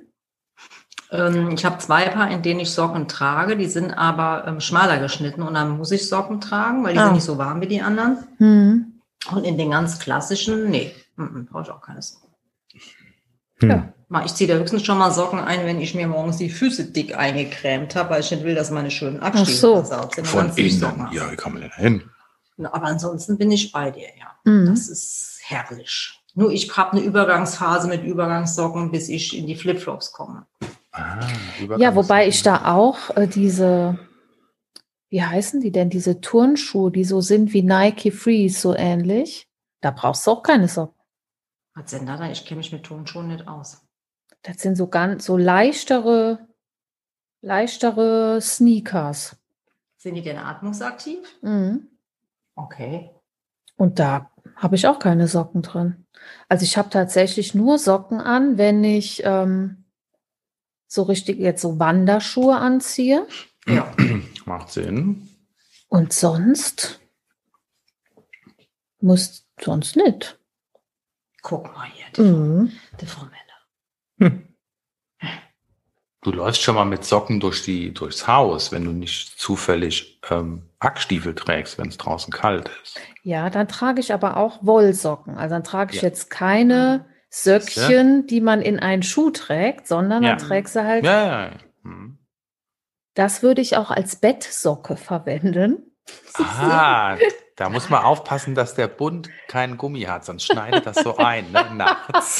[SPEAKER 2] Ich habe 2 Paar, in denen ich Socken trage. Die sind aber schmaler geschnitten und dann muss ich Socken tragen, weil die sind nicht so warm wie die anderen. Und in den ganz klassischen, brauche ich auch keine Socken.
[SPEAKER 4] Ja.
[SPEAKER 2] Ich ziehe da höchstens schon mal Socken ein, wenn ich mir morgens die Füße dick eingecremt habe, weil ich nicht will, dass meine schönen Ackstiefel versaugt sind.
[SPEAKER 3] Von innen. Ja, wie kann man denn da hin?
[SPEAKER 2] Aber ansonsten bin ich bei dir, ja. Das ist herrlich. Nur ich habe eine Übergangsphase mit Übergangssocken, bis ich in die Flipflops komme.
[SPEAKER 4] Ja, wobei ich da auch diese, wie heißen die denn, diese Turnschuhe, die so sind wie Nike Freeze, so ähnlich, da brauchst du auch keine Socken.
[SPEAKER 2] Was denn da? Ich kenne mich mit Turnschuhen nicht aus.
[SPEAKER 4] Das sind so leichtere Sneakers.
[SPEAKER 2] Sind die denn atmungsaktiv?
[SPEAKER 4] Mhm.
[SPEAKER 2] Okay.
[SPEAKER 4] Und da habe ich auch keine Socken drin. Also ich habe tatsächlich nur Socken an, wenn ich so richtig jetzt so Wanderschuhe anziehe.
[SPEAKER 2] Ja.
[SPEAKER 3] Macht Sinn.
[SPEAKER 4] Und sonst nicht.
[SPEAKER 2] Guck mal hier, die Frau Melle.
[SPEAKER 3] Du läufst schon mal mit Socken durchs Haus, wenn du nicht zufällig Ackstiefel trägst, wenn es draußen kalt ist.
[SPEAKER 4] Ja, dann trage ich aber auch Wollsocken. Also dann trage ich
[SPEAKER 3] Ja.
[SPEAKER 4] jetzt keine Söckchen, die man in einen Schuh trägt, sondern
[SPEAKER 3] Ja.
[SPEAKER 4] dann trägst du halt.
[SPEAKER 3] Ja. Hm.
[SPEAKER 4] Das würde ich auch als Bettsocke verwenden.
[SPEAKER 3] Ah, da muss man aufpassen, dass der Bund keinen Gummi hat, sonst schneidet das so ein, ne, nachts.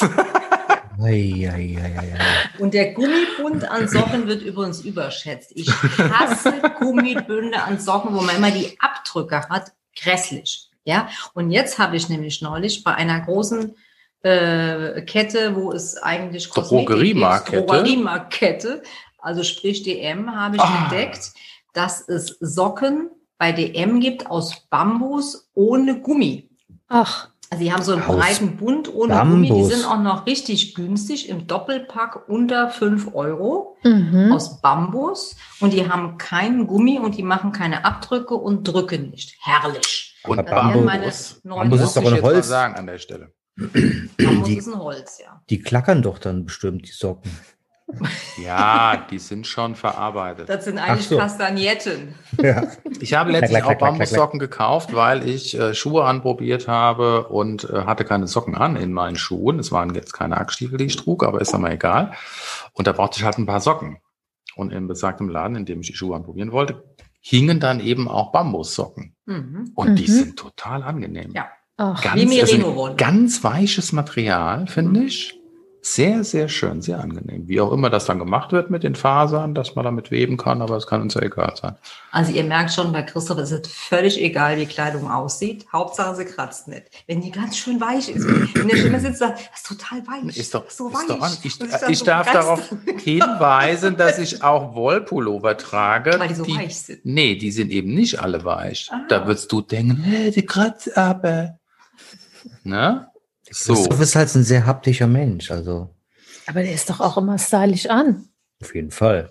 [SPEAKER 2] Und der Gummibund an Socken wird übrigens überschätzt. Ich hasse Gummibünde an Socken, wo man immer die Abdrücke hat. Grässlich. Ja? Und jetzt habe ich nämlich neulich bei einer großen Kette, wo es eigentlich Drogeriemarktkette, also sprich DM, habe ich entdeckt, dass es Socken bei DM gibt aus Bambus ohne Gummi.
[SPEAKER 4] Ach.
[SPEAKER 2] Also die haben so einen breiten Bund ohne Gummi, die sind auch noch richtig günstig, im Doppelpack unter 5 € aus Bambus und die haben keinen Gummi und die machen keine Abdrücke und drücken nicht. Herrlich.
[SPEAKER 3] Und
[SPEAKER 1] Bambus ist doch ein Holz.
[SPEAKER 3] Sagen an der Stelle.
[SPEAKER 2] Bambus ist ein Holz, ja.
[SPEAKER 1] Die klackern doch dann bestimmt, die Socken.
[SPEAKER 3] Ja, die sind schon verarbeitet.
[SPEAKER 2] Das sind eigentlich Kastagnetten.
[SPEAKER 1] Ja.
[SPEAKER 3] Ich habe letztlich auch Bambussocken gekauft, weil ich Schuhe anprobiert habe und hatte keine Socken an in meinen Schuhen. Es waren jetzt keine Ackstiefel, die ich trug, aber ist aber egal. Und da brauchte ich halt ein paar Socken. Und im besagten Laden, in dem ich die Schuhe anprobieren wollte, hingen dann eben auch Bambussocken. Und die sind total angenehm.
[SPEAKER 2] Ja.
[SPEAKER 3] Wie Merino-Wolle. Ganz weiches Material, finde ich. Sehr, sehr schön, sehr angenehm. Wie auch immer das dann gemacht wird mit den Fasern, dass man damit weben kann, aber es kann uns ja egal sein.
[SPEAKER 2] Also ihr merkt schon, bei Christoph ist es völlig egal, wie Kleidung aussieht. Hauptsache, sie kratzt nicht. Wenn die ganz schön weich ist, wenn der Stimme sitzt, sagt, das ist total weich.
[SPEAKER 3] Ist doch
[SPEAKER 2] so
[SPEAKER 3] weich.
[SPEAKER 2] Ist
[SPEAKER 3] ich darf darauf hinweisen, dass ich auch Wollpullover trage.
[SPEAKER 2] Weil die so weich sind.
[SPEAKER 3] Nee, die sind eben nicht alle weich. Da würdest du denken, die kratzt aber. Ne? So.
[SPEAKER 1] Christoph ist halt ein sehr haptischer Mensch, also.
[SPEAKER 4] Aber der ist doch auch immer stylisch an.
[SPEAKER 1] Auf jeden Fall.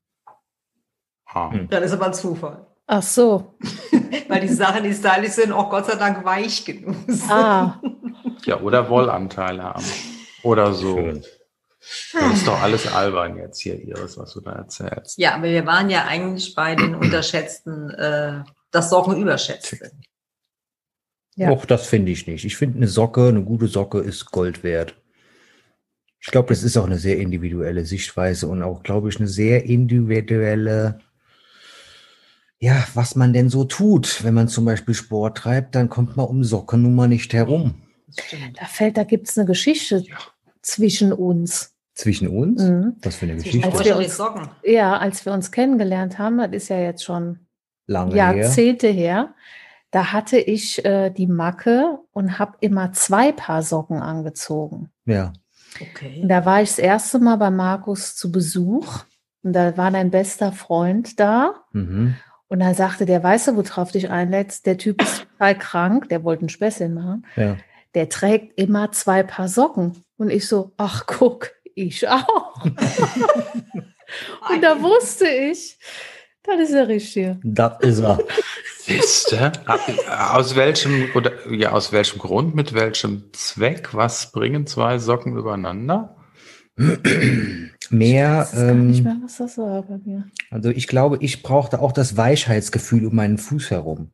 [SPEAKER 2] Das ist aber ein Zufall.
[SPEAKER 4] Ach so.
[SPEAKER 2] Weil die Sachen, die stylisch sind, auch Gott sei Dank weich genug sind.
[SPEAKER 3] Ja, oder Wollanteile haben. Oder so.
[SPEAKER 1] Schön.
[SPEAKER 3] Das ist doch alles albern jetzt hier, Iris, was du da erzählst.
[SPEAKER 2] Ja, aber wir waren ja eigentlich bei den unterschätzten, dass Socken überschätzt sind.
[SPEAKER 4] Ja.
[SPEAKER 1] Och, das finde ich nicht. Ich finde eine gute Socke ist Gold wert. Ich glaube, das ist auch eine sehr individuelle Sichtweise und auch, glaube ich, eine sehr individuelle, ja, was man denn so tut. Wenn man zum Beispiel Sport treibt, dann kommt man um Socken nun mal nicht herum.
[SPEAKER 4] Da gibt es eine Geschichte zwischen uns.
[SPEAKER 1] Zwischen uns? Was für eine Geschichte?
[SPEAKER 4] Als wir uns kennengelernt haben, das ist ja jetzt schon
[SPEAKER 1] lange
[SPEAKER 4] Jahrzehnte her. Da hatte ich die Macke und habe immer 2 Paar Socken angezogen.
[SPEAKER 1] Ja.
[SPEAKER 2] Okay.
[SPEAKER 4] Und da war ich das erste Mal bei Markus zu Besuch und da war dein bester Freund da. Und da sagte der, weißt du, worauf dich einlädst? Der Typ ist total krank, der wollte ein Späßchen machen.
[SPEAKER 1] Ja.
[SPEAKER 4] Der trägt immer 2 Paar Socken. Und ich so, ach guck, ich auch. Und da wusste ich, das ist der Richtige.
[SPEAKER 1] Das ist er.
[SPEAKER 3] Siehste? Aus welchem Grund, mit welchem Zweck? Was bringen 2 Socken übereinander?
[SPEAKER 1] Mehr.
[SPEAKER 4] Ich weiß gar nicht mehr, was das war bei mir.
[SPEAKER 1] Also ich glaube, ich brauchte auch das Weichheitsgefühl um meinen Fuß herum.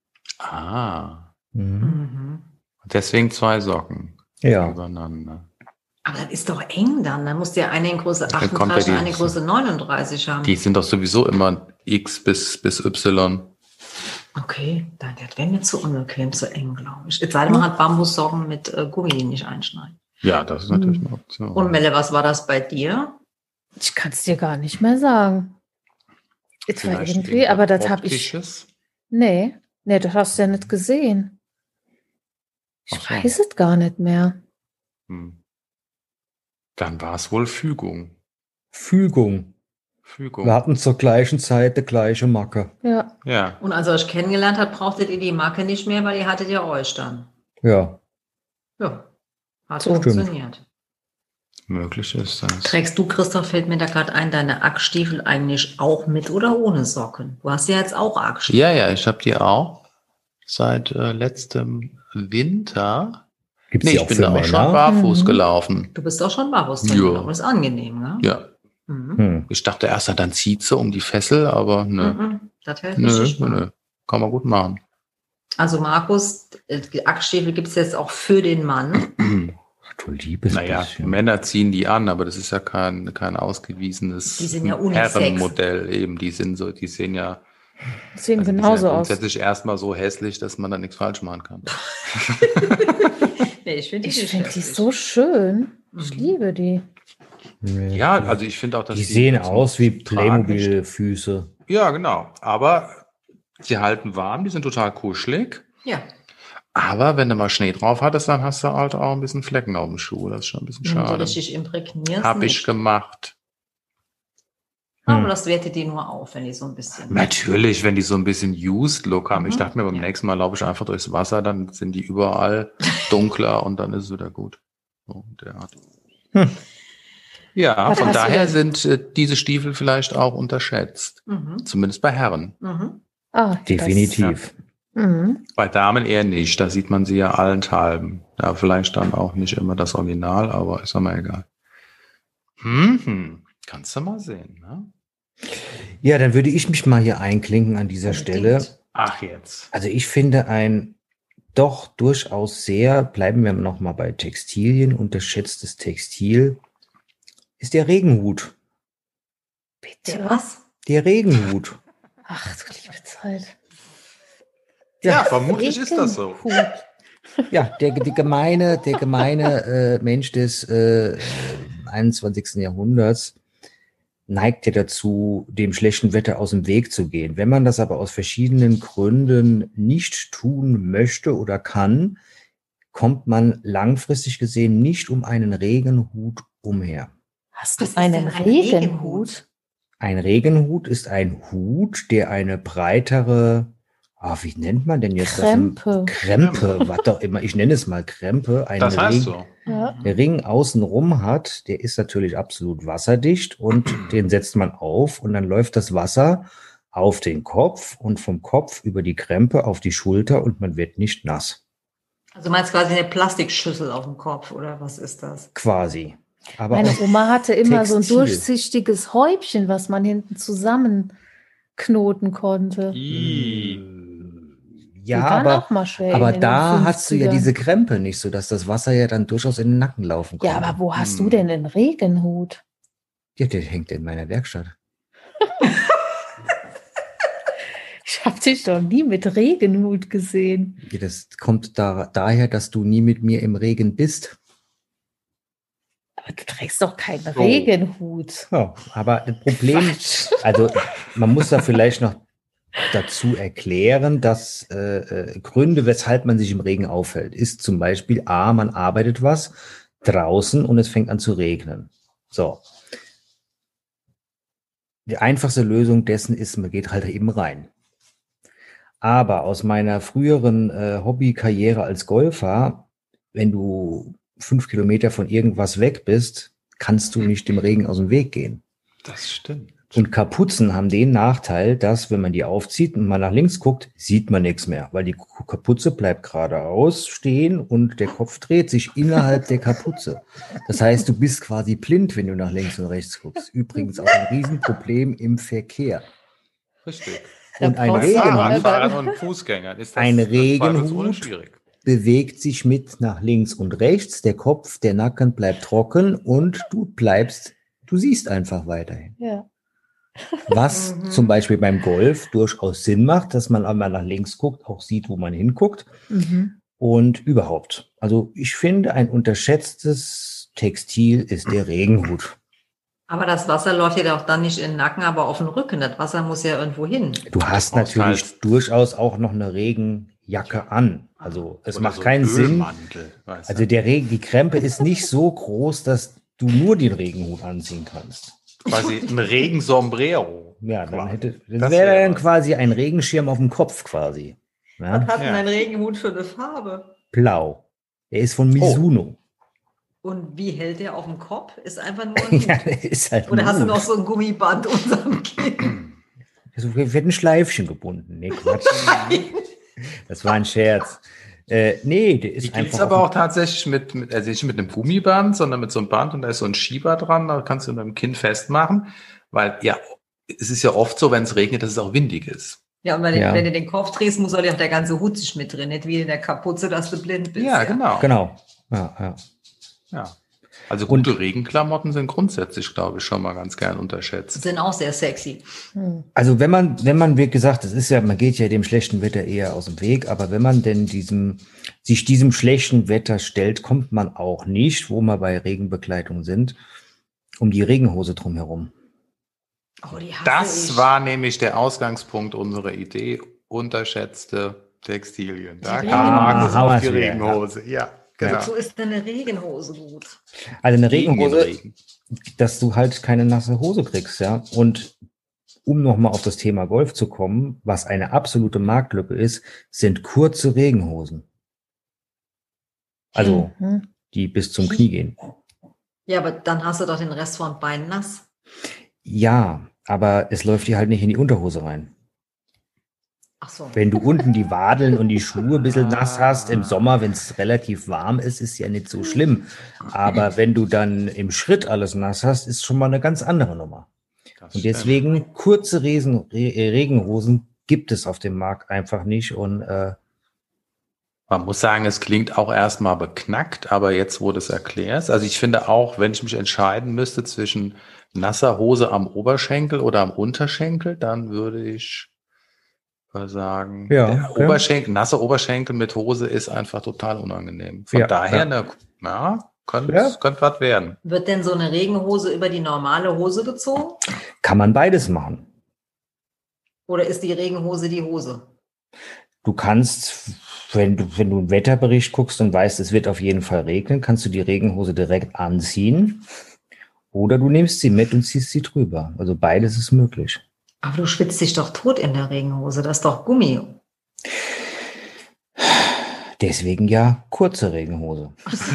[SPEAKER 3] Deswegen 2 Socken übereinander.
[SPEAKER 2] Aber das ist doch eng dann. Da musst du ja eine in Größe 38, eine in Größe 39 haben.
[SPEAKER 3] Die sind doch sowieso immer X bis Y.
[SPEAKER 2] Okay, dann wäre mir zu unbequem, zu eng, glaube ich. Es sei denn, man hat Bambussocken mit Gummi, die nicht einschneiden.
[SPEAKER 3] Ja, das ist natürlich eine Option.
[SPEAKER 2] Und Melle, was war das bei dir?
[SPEAKER 4] Ich kann es dir gar nicht mehr sagen. Jetzt war irgendwie, aber das habe ich. Nee, das hast du ja nicht gesehen. Ich weiß es gar nicht mehr.
[SPEAKER 3] Dann war es wohl Fügung.
[SPEAKER 1] Fügung. Wir hatten zur gleichen Zeit die gleiche Macke.
[SPEAKER 3] Ja.
[SPEAKER 2] Und als ihr euch kennengelernt habt, brauchtet ihr die Macke nicht mehr, weil ihr hattet ja euch dann.
[SPEAKER 1] Ja.
[SPEAKER 2] Ja, hat
[SPEAKER 1] So
[SPEAKER 2] funktioniert.
[SPEAKER 3] Möglich ist das.
[SPEAKER 2] Trägst du, Christoph, fällt mir da gerade ein, deine Ackstiefel eigentlich auch mit oder ohne Socken? Du hast ja jetzt auch Ackstiefel.
[SPEAKER 3] Ja, ich habe die auch seit letztem Winter.
[SPEAKER 1] Gibt's die
[SPEAKER 3] ich
[SPEAKER 1] auch
[SPEAKER 3] bin
[SPEAKER 1] für
[SPEAKER 3] da auch
[SPEAKER 1] Männer?
[SPEAKER 3] schon barfuß gelaufen.
[SPEAKER 2] Du bist auch schon barfuß
[SPEAKER 3] Ja.
[SPEAKER 2] gelaufen. Das ist angenehm, ne?
[SPEAKER 3] Ja.
[SPEAKER 2] Mhm.
[SPEAKER 3] Ich dachte erst, dann zieht sie um die Fessel, aber nö.
[SPEAKER 2] Mhm. Das hält richtig warm.
[SPEAKER 3] Nö. Kann man gut machen.
[SPEAKER 2] Also Markus, die Ackstiefel gibt es jetzt auch für den Mann.
[SPEAKER 1] Ach, du liebes
[SPEAKER 3] Naja,
[SPEAKER 1] bisschen.
[SPEAKER 3] Männer ziehen die an, aber das ist ja kein ausgewiesenes
[SPEAKER 2] Die sind ja unisex.
[SPEAKER 3] Herrenmodell eben. Die sehen ja
[SPEAKER 4] Sehen
[SPEAKER 3] die sind
[SPEAKER 4] genauso
[SPEAKER 3] ja
[SPEAKER 4] aus.
[SPEAKER 3] grundsätzlich erstmal so hässlich, dass man da nichts falsch machen kann.
[SPEAKER 2] Nee, ich finde
[SPEAKER 4] Die so schön. Ich liebe die.
[SPEAKER 1] Nee.
[SPEAKER 3] Ja, also ich finde auch, dass
[SPEAKER 1] Die sehen aus wie
[SPEAKER 3] tragen
[SPEAKER 1] Playmobil-Füße.
[SPEAKER 3] Ja, genau. Aber sie halten warm, die sind total kuschelig.
[SPEAKER 2] Ja.
[SPEAKER 3] Aber wenn du mal Schnee drauf hattest, dann hast du halt auch ein bisschen Flecken auf dem Schuh. Das ist schon ein bisschen
[SPEAKER 2] Wenn du
[SPEAKER 3] schade.
[SPEAKER 2] richtig imprägnierst.
[SPEAKER 3] Hab ich
[SPEAKER 2] nicht.
[SPEAKER 3] gemacht.
[SPEAKER 2] Aber das wertet die nur auf, wenn die so ein bisschen.
[SPEAKER 3] Natürlich, wenn die so ein bisschen used Look haben. Ich dachte mir, beim
[SPEAKER 2] Ja.
[SPEAKER 3] nächsten Mal laufe ich einfach durchs Wasser, dann sind die überall dunkler und dann ist es wieder gut. So, der Art. Ja,
[SPEAKER 4] Was
[SPEAKER 3] von
[SPEAKER 4] hast du
[SPEAKER 3] daher
[SPEAKER 4] denn?
[SPEAKER 3] sind diese Stiefel vielleicht auch unterschätzt.
[SPEAKER 2] Mhm.
[SPEAKER 3] Zumindest bei Herren.
[SPEAKER 2] Mhm.
[SPEAKER 4] Ah,
[SPEAKER 1] Definitiv.
[SPEAKER 3] Bei Damen eher nicht. Da sieht man sie ja allenthalben. Ja, vielleicht dann auch nicht immer das Original, aber ist ja mal egal. Kannst du mal sehen, ne?
[SPEAKER 1] Ja, dann würde ich mich mal hier einklinken an dieser
[SPEAKER 2] Unbedingt.
[SPEAKER 1] Stelle.
[SPEAKER 3] Ach, jetzt.
[SPEAKER 1] Also ich finde ein doch durchaus sehr, bleiben wir noch mal bei Textilien, unterschätztes Textil ist der Regenhut.
[SPEAKER 2] Der was?
[SPEAKER 1] Der Regenhut.
[SPEAKER 4] Ach du liebe Zeit.
[SPEAKER 3] Ja, vermutlich ist das so.
[SPEAKER 1] Ja, der gemeine Mensch des 21. Jahrhunderts neigt ja dazu, dem schlechten Wetter aus dem Weg zu gehen. Wenn man das aber aus verschiedenen Gründen nicht tun möchte oder kann, kommt man langfristig gesehen nicht um einen Regenhut umher.
[SPEAKER 4] Hast
[SPEAKER 2] Was
[SPEAKER 4] du
[SPEAKER 2] ist
[SPEAKER 4] einen
[SPEAKER 2] denn ein
[SPEAKER 4] Regenhut?
[SPEAKER 1] Ein Regenhut ist ein Hut, der eine breitere, wie nennt man denn jetzt
[SPEAKER 4] Krempe.
[SPEAKER 1] das? Krempe, was doch immer, ich nenne es mal Krempe, einen
[SPEAKER 3] Das heißt so.
[SPEAKER 4] Ja.
[SPEAKER 1] Ring außenrum hat. Der ist natürlich absolut wasserdicht und den setzt man auf und dann läuft das Wasser auf den Kopf und vom Kopf über die Krempe auf die Schulter und man wird nicht nass.
[SPEAKER 2] Also meinst quasi eine Plastikschüssel auf dem Kopf oder was ist das?
[SPEAKER 1] Quasi. Aber
[SPEAKER 4] Meine
[SPEAKER 1] aus
[SPEAKER 4] Oma hatte immer so ein
[SPEAKER 1] Textil.
[SPEAKER 4] durchsichtiges Häubchen, was man hinten zusammenknoten konnte.
[SPEAKER 3] I.
[SPEAKER 4] Die
[SPEAKER 1] Ja,
[SPEAKER 4] waren
[SPEAKER 1] aber
[SPEAKER 4] auch mal schwer
[SPEAKER 1] Aber
[SPEAKER 4] in den
[SPEAKER 1] da hast du ja
[SPEAKER 4] 50ern.
[SPEAKER 1] diese Krempe nicht, so dass das Wasser ja dann durchaus in den Nacken laufen kann.
[SPEAKER 4] Ja, aber wo hast du denn einen Regenhut?
[SPEAKER 1] Ja, der hängt in meiner Werkstatt.
[SPEAKER 4] Ich habe dich doch nie mit Regenhut gesehen.
[SPEAKER 1] Ja, das kommt daher, dass du nie mit mir im Regen bist.
[SPEAKER 4] Aber du trägst doch keinen Regenhut.
[SPEAKER 1] Ja, aber das Problem, also man muss da vielleicht noch dazu erklären, dass Gründe, weshalb man sich im Regen aufhält, ist zum Beispiel A, man arbeitet was draußen und es fängt an zu regnen. So. Die einfachste Lösung dessen ist, man geht halt eben rein. Aber aus meiner früheren Hobbykarriere als Golfer, wenn du 5 Kilometer von irgendwas weg bist, kannst du nicht dem Regen aus dem Weg gehen.
[SPEAKER 3] Das stimmt.
[SPEAKER 1] Und Kapuzen haben den Nachteil, dass, wenn man die aufzieht und mal nach links guckt, sieht man nichts mehr, weil die Kapuze bleibt geradeaus stehen und der Kopf dreht sich innerhalb der Kapuze. Das heißt, du bist quasi blind, wenn du nach links und rechts guckst. Übrigens auch ein Riesenproblem im Verkehr.
[SPEAKER 3] Richtig.
[SPEAKER 1] Und ein
[SPEAKER 4] brauchst du
[SPEAKER 1] Regenhut
[SPEAKER 3] Fahrradfahrern und Fußgängern ist das
[SPEAKER 1] Ein
[SPEAKER 3] zweifelsohne
[SPEAKER 1] Regenhut
[SPEAKER 3] schwierig.
[SPEAKER 1] bewegt sich mit nach links und rechts, der Kopf, der Nacken bleibt trocken und du siehst einfach weiterhin.
[SPEAKER 4] Ja.
[SPEAKER 1] Was zum Beispiel beim Golf durchaus Sinn macht, dass man einmal nach links guckt, auch sieht, wo man hinguckt und überhaupt. Also ich finde, ein unterschätztes Textil ist der Regenhut.
[SPEAKER 2] Aber das Wasser läuft ja auch dann nicht in den Nacken, aber auf den Rücken. Das Wasser muss ja irgendwo hin.
[SPEAKER 1] Du hast
[SPEAKER 3] brauchst
[SPEAKER 1] natürlich
[SPEAKER 3] halt-
[SPEAKER 1] durchaus auch noch eine Regenjacke an. Also es
[SPEAKER 3] Oder
[SPEAKER 1] macht
[SPEAKER 3] so ein
[SPEAKER 1] keinen Sinn.
[SPEAKER 3] Ölmantel, weißt du.
[SPEAKER 1] Also die Krempe ist nicht so groß, dass du nur den Regenhut anziehen kannst.
[SPEAKER 3] Quasi ein Regensombrero.
[SPEAKER 1] Ja, das wäre dann quasi ein Regenschirm auf dem Kopf quasi. Ja?
[SPEAKER 2] Was hat denn ein Regenhut für eine Farbe?
[SPEAKER 1] Blau. Der ist von Mizuno.
[SPEAKER 2] Und wie hält der auf dem Kopf? Ist einfach nur ein Hut.
[SPEAKER 1] Ja, der ist halt
[SPEAKER 2] Oder hast du noch so ein Gummiband unterm Kinn?
[SPEAKER 1] Also, wird ein Schleifchen gebunden. Nee, Quatsch. Das war ein Scherz. Nee, der ist
[SPEAKER 3] die
[SPEAKER 1] einfach.
[SPEAKER 3] Ist aber auch tatsächlich also nicht mit einem Gummiband, sondern mit so einem Band und da ist so ein Schieber dran, da kannst du mit dem Kinn festmachen, weil ja, es ist ja oft so, wenn es regnet, dass es auch windig ist.
[SPEAKER 2] Ja, und wenn du den Kopf drehst, muss auch der ganze Hut sich mitdrehen, nicht wie in der Kapuze, dass du blind bist.
[SPEAKER 3] Ja, genau.
[SPEAKER 1] Genau.
[SPEAKER 3] Ja. Also gute Regenklamotten sind grundsätzlich, glaube ich, schon mal ganz gern unterschätzt.
[SPEAKER 2] Sind auch sehr sexy.
[SPEAKER 1] Also wenn man, wie gesagt, das ist ja, man geht ja dem schlechten Wetter eher aus dem Weg, aber wenn man denn sich diesem schlechten Wetter stellt, kommt man auch nicht, wo wir bei Regenbegleitung sind, um die Regenhose drumherum.
[SPEAKER 2] Oh,
[SPEAKER 3] das war nämlich der Ausgangspunkt unserer Idee, unterschätzte Textilien. Da kam Markus auf die Regenhose. Ja, genau.
[SPEAKER 2] Wozu ist denn eine Regenhose gut?
[SPEAKER 1] Also eine Regenhose, dass du halt keine nasse Hose kriegst, ja. Und um nochmal auf das Thema Golf zu kommen, was eine absolute Marktlücke ist, sind kurze Regenhosen. Also, die bis zum Knie gehen.
[SPEAKER 2] Ja, aber dann hast du doch den Rest vom Bein nass.
[SPEAKER 1] Ja, aber es läuft dir halt nicht in die Unterhose rein.
[SPEAKER 2] Ach so.
[SPEAKER 1] Wenn du unten die Wadeln und die Schuhe ein bisschen nass hast, im Sommer, wenn es relativ warm ist, ist ja nicht so schlimm. Aber wenn du dann im Schritt alles nass hast, ist schon mal eine ganz andere Nummer. Und deswegen kurze Regenhosen gibt es auf dem Markt einfach nicht. Und
[SPEAKER 3] man muss sagen, es klingt auch erstmal beknackt, aber jetzt, wo du es erklärst, also ich finde auch, wenn ich mich entscheiden müsste zwischen nasser Hose am Oberschenkel oder am Unterschenkel, dann würde ich sagen, nasser Oberschenkel mit Hose ist einfach total unangenehm. Von daher, könnte was werden.
[SPEAKER 2] Wird denn so eine Regenhose über die normale Hose gezogen?
[SPEAKER 1] Kann man beides machen.
[SPEAKER 2] Oder ist die Regenhose die Hose?
[SPEAKER 1] Du kannst, wenn du einen Wetterbericht guckst und weißt, es wird auf jeden Fall regnen, kannst du die Regenhose direkt anziehen. Oder du nimmst sie mit und ziehst sie drüber. Also beides ist möglich.
[SPEAKER 2] Aber du schwitzt dich doch tot in der Regenhose. Das ist doch Gummi.
[SPEAKER 1] Deswegen ja kurze Regenhose.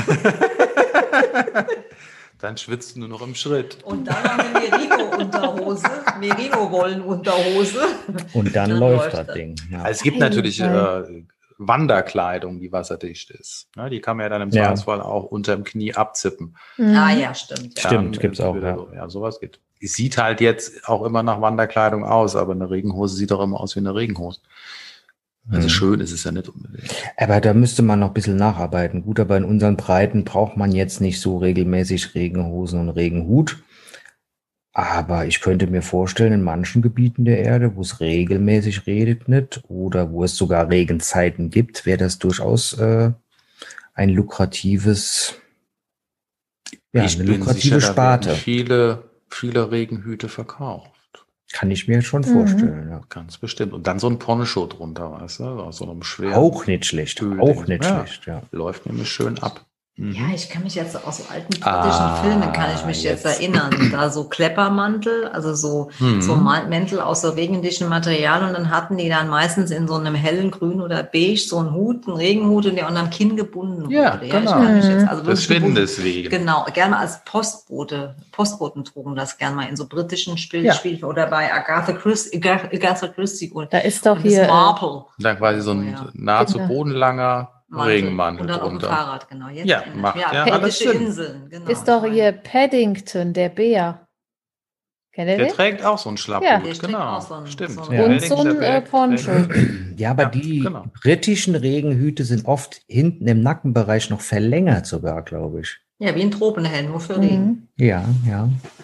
[SPEAKER 3] Dann schwitzt du nur noch im Schritt.
[SPEAKER 2] Und dann noch eine Merino-Unterhose, Merino-Wollen-Unterhose.
[SPEAKER 1] Und dann läuft das Ding. Ja.
[SPEAKER 3] Also es gibt natürlich Wanderkleidung, die wasserdicht ist. Ja, die kann man ja dann im Zweifelsfall auch unter dem Knie abzippen.
[SPEAKER 2] Ah ja, stimmt.
[SPEAKER 1] Stimmt, gibt's auch.
[SPEAKER 3] Ja, sowas geht. Es sieht halt jetzt auch immer nach Wanderkleidung aus, aber eine Regenhose sieht auch immer aus wie eine Regenhose. Also schön ist es ja nicht unbedingt.
[SPEAKER 1] Aber da müsste man noch ein bisschen nacharbeiten. Gut, aber in unseren Breiten braucht man jetzt nicht so regelmäßig Regenhosen und Regenhut. Aber ich könnte mir vorstellen, in manchen Gebieten der Erde, wo es regelmäßig regnet oder wo es sogar Regenzeiten gibt, wäre das durchaus ein lukratives, eine lukrative Sparte.
[SPEAKER 3] Viele Regenhüte verkauft.
[SPEAKER 1] Kann ich mir schon vorstellen, ja.
[SPEAKER 3] Ganz bestimmt. Und dann so ein Poncho drunter, weißt du, aus so einem schweren.
[SPEAKER 1] Auch nicht schlecht, schlecht, ja.
[SPEAKER 3] Läuft nämlich schön ab.
[SPEAKER 2] Ja, ich kann mich jetzt aus so alten britischen Filmen kann ich mich jetzt erinnern. Da so Kleppermantel, also so Mäntel aus so regendichten Material und dann hatten die dann meistens in so einem hellen Grün oder Beige so einen Hut, einen Regenhut, der unter dem Kinn gebunden wurde.
[SPEAKER 3] Ja, genau.
[SPEAKER 2] Ich kann mich jetzt, also
[SPEAKER 3] des Windes wegen.
[SPEAKER 2] Genau, gerne als Postboten trugen das gerne mal in so britischen Spielen oder bei Agatha Christie.
[SPEAKER 4] Da ist doch hier
[SPEAKER 2] Marple.
[SPEAKER 3] Dann quasi so ein nahezu bodenlanger Regenmantel
[SPEAKER 2] und dann
[SPEAKER 3] drunter.
[SPEAKER 2] auf dem Fahrrad, genau. Jetzt
[SPEAKER 3] macht
[SPEAKER 2] alles Sinn. Inseln, genau.
[SPEAKER 4] Ist doch hier Paddington, der Bär. Kennt ihr den?
[SPEAKER 3] Der trägt auch so einen Schlapphut, genau. Stimmt.
[SPEAKER 4] Und so ein Poncho.
[SPEAKER 1] Ja, aber die britischen Regenhüte sind oft hinten im Nackenbereich noch verlängert sogar, glaube ich.
[SPEAKER 2] Ja, wie ein Tropenhelm, nur für Regen.
[SPEAKER 1] Ja.
[SPEAKER 4] Ja.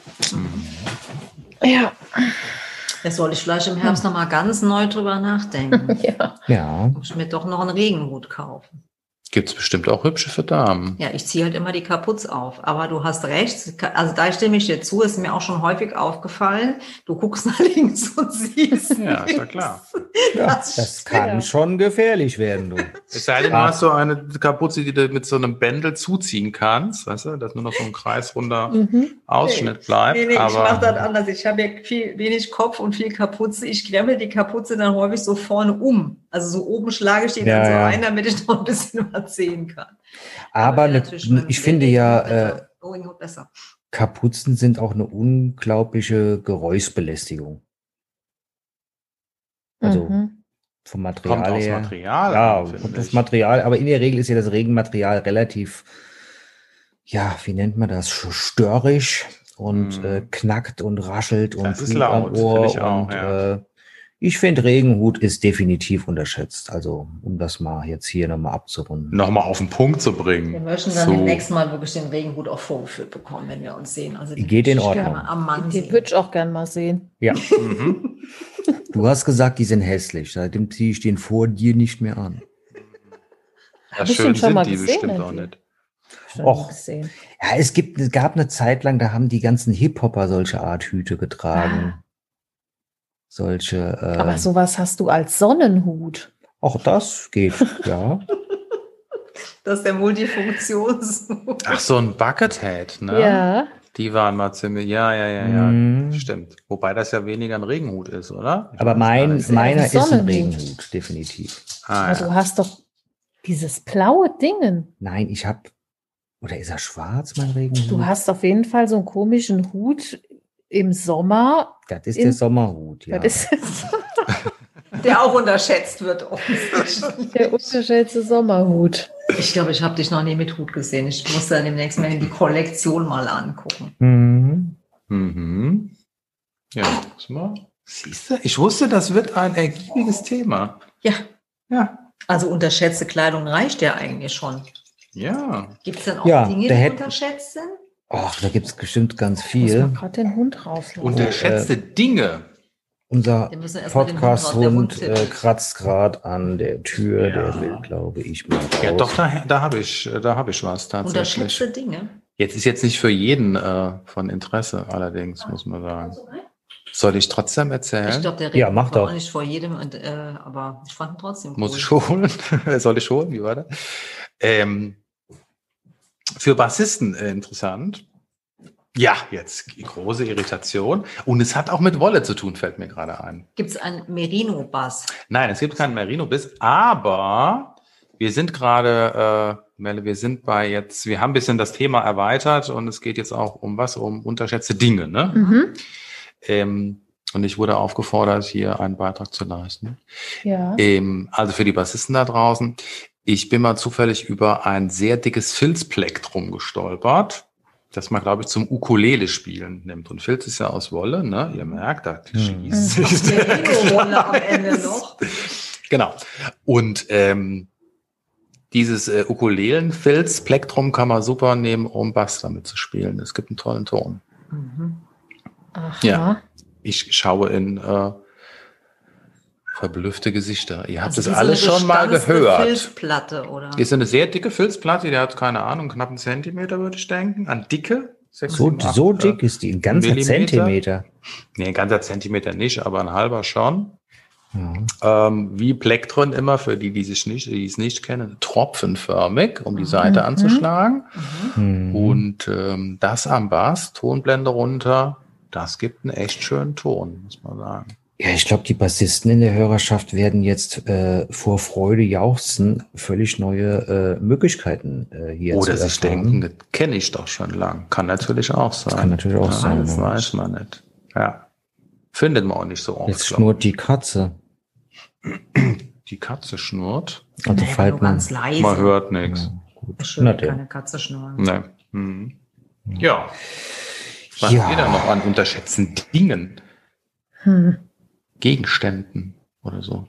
[SPEAKER 2] Jetzt soll ich vielleicht im Herbst nochmal ganz neu drüber nachdenken.
[SPEAKER 1] Ja.
[SPEAKER 2] Muss ich mir doch noch einen Regenhut kaufen.
[SPEAKER 3] Gibt es bestimmt auch hübsche für Damen.
[SPEAKER 2] Ja, ich ziehe halt immer die Kapuze auf. Aber du hast recht. Also da stimme ich dir zu. Ist mir auch schon häufig aufgefallen. Du guckst nach links und siehst
[SPEAKER 3] Ja, ist ja klar.
[SPEAKER 1] Ja, das kann schon gefährlich werden, du.
[SPEAKER 3] Es sei denn, du hast so eine Kapuze, die du mit so einem Bändel zuziehen kannst, weißt du, dass nur noch so ein kreisrunder Ausschnitt bleibt.
[SPEAKER 2] Nee,
[SPEAKER 3] aber
[SPEAKER 2] ich mache das anders. Ich habe ja wenig Kopf und viel Kapuze. Ich krempel die Kapuze dann häufig so vorne um. Also so oben schlage ich die dann so ein, damit ich noch ein bisschen was sehen kann.
[SPEAKER 1] Aber ich finde ja,
[SPEAKER 2] besser.
[SPEAKER 1] Kapuzen sind auch eine unglaubliche Geräuschbelästigung. Also vom Material
[SPEAKER 3] kommt
[SPEAKER 1] her.
[SPEAKER 3] aufs Material
[SPEAKER 1] Ja,
[SPEAKER 3] an,
[SPEAKER 1] kommt aufs Material. Aber in der Regel ist ja das Regenmaterial relativ, ja, wie nennt man das, störrisch und knackt und raschelt und
[SPEAKER 3] das ist laut, finde ich auch, ja.
[SPEAKER 1] Ich finde, Regenhut ist definitiv unterschätzt. Also, um das mal jetzt hier nochmal abzurunden.
[SPEAKER 3] Nochmal auf den Punkt zu bringen.
[SPEAKER 2] Wir möchten dann demnächst mal wirklich den Regenhut auch vorgeführt bekommen, wenn wir uns sehen. Also
[SPEAKER 1] geht in Ordnung.
[SPEAKER 4] Den würde ich auch gern mal sehen.
[SPEAKER 1] Ja. Du hast gesagt, die sind hässlich. Seitdem ziehe ich den vor dir nicht mehr an.
[SPEAKER 3] Ja, schön sind die bestimmt auch nicht.
[SPEAKER 1] Och, ja, es gab eine Zeit lang, da haben die ganzen Hip-Hopper solche Art Hüte getragen. Solche.
[SPEAKER 4] Aber sowas hast du als Sonnenhut.
[SPEAKER 1] Auch das geht, ja.
[SPEAKER 2] Das ist der Multifunktionshut.
[SPEAKER 3] Ach, so ein Buckethead, ne?
[SPEAKER 4] Ja.
[SPEAKER 3] Die waren mal ziemlich, ja, stimmt. Wobei das ja weniger ein Regenhut ist, oder?
[SPEAKER 1] Aber meiner ist ein Regenhut, definitiv.
[SPEAKER 4] Also du hast doch dieses blaue Dingen.
[SPEAKER 1] Nein, oder ist er schwarz, mein Regenhut?
[SPEAKER 4] Du hast auf jeden Fall so einen komischen Hut im Sommer.
[SPEAKER 1] Das ist der Sommerhut, ja.
[SPEAKER 4] Das ist
[SPEAKER 2] der auch unterschätzt wird.
[SPEAKER 4] Der unterschätzte Sommerhut.
[SPEAKER 2] Ich glaube, ich habe dich noch nie mit Hut gesehen. Ich muss dann demnächst mal die Kollektion mal angucken.
[SPEAKER 3] Ja, siehst du? Ich wusste, das wird ein ergiebiges Thema.
[SPEAKER 2] Ja. Also unterschätzte Kleidung reicht ja eigentlich schon.
[SPEAKER 3] Ja.
[SPEAKER 2] Gibt es denn auch Dinge, die unterschätzt sind?
[SPEAKER 1] Ach, da gibt es bestimmt ganz viel.
[SPEAKER 4] Ich muss gerade den Hund rauslassen.
[SPEAKER 3] Unterschätzte Dinge.
[SPEAKER 1] Unser Podcast-Hund kratzt gerade an der Tür. Der will, glaube ich, mal raus.
[SPEAKER 3] Ja, doch, da habe ich was tatsächlich.
[SPEAKER 2] Unterschätzte Dinge.
[SPEAKER 3] Ist jetzt nicht für jeden von Interesse, allerdings, muss man sagen. Soll ich trotzdem erzählen?
[SPEAKER 2] Ich glaube, der Regen
[SPEAKER 1] mach doch.
[SPEAKER 2] auch nicht vor jedem, aber ich fand ihn trotzdem cool.
[SPEAKER 3] Muss ich holen? Soll ich holen? Wie war das? Für Bassisten interessant. Ja, jetzt große Irritation. Und es hat auch mit Wolle zu tun, fällt mir gerade ein.
[SPEAKER 2] Gibt es einen Merino-Bass?
[SPEAKER 3] Nein, es gibt keinen Merino-Bass, aber wir sind gerade, Melle, wir haben ein bisschen das Thema erweitert und es geht jetzt auch um unterschätzte Dinge, ne? Und ich wurde aufgefordert, hier einen Beitrag zu leisten.
[SPEAKER 4] Ja.
[SPEAKER 3] Also für die Bassisten da draußen. Ich bin mal zufällig über ein sehr dickes Filzplektrum gestolpert, das man, glaube ich, zum Ukulele-Spielen nimmt. Und Filz ist ja aus Wolle, ne? Ihr merkt, da schließt sich
[SPEAKER 2] Wolle am Ende noch.
[SPEAKER 3] Genau. Und dieses Ukulelen-Filz-Plektrum kann man super nehmen, um Bass damit zu spielen. Es gibt einen tollen Ton.
[SPEAKER 4] Aha.
[SPEAKER 3] Ja, ich schaue in verblüffte Gesichter. Ihr habt das alles schon mal gehört.
[SPEAKER 2] Filzplatte, oder?
[SPEAKER 3] Ist eine sehr dicke Filzplatte, die hat, keine Ahnung, knapp einen Zentimeter, würde ich denken, an Dicke. 6,
[SPEAKER 1] So
[SPEAKER 3] 7, 8,
[SPEAKER 1] so dick ist die, ein ganzer
[SPEAKER 3] Millimeter.
[SPEAKER 1] Zentimeter.
[SPEAKER 3] Nee, ein ganzer Zentimeter nicht, aber ein halber schon.
[SPEAKER 1] Ja.
[SPEAKER 3] Wie Plektron immer, für die es nicht kennen, tropfenförmig, um die Seite anzuschlagen. Und das am Bass, Tonblende runter, das gibt einen echt schönen Ton, muss man sagen.
[SPEAKER 1] Ja, ich glaube, die Bassisten in der Hörerschaft werden jetzt vor Freude jauchzen, völlig neue Möglichkeiten hier zu erfahren.
[SPEAKER 3] Oder sich denken, das kenne ich doch schon lang. Kann natürlich auch sein.
[SPEAKER 1] Das kann natürlich auch sein.
[SPEAKER 3] Das weiß man nicht. Ja. Findet man auch nicht so oft.
[SPEAKER 1] Jetzt schnurrt die Katze.
[SPEAKER 3] Die Katze schnurrt.
[SPEAKER 1] Also
[SPEAKER 2] nur ganz leise.
[SPEAKER 3] Man hört nichts.
[SPEAKER 2] Schön, keine Katze schnurren.
[SPEAKER 3] Nee. Ja. Was habt ihr da noch an unterschätzten Dingen? Gegenständen oder so?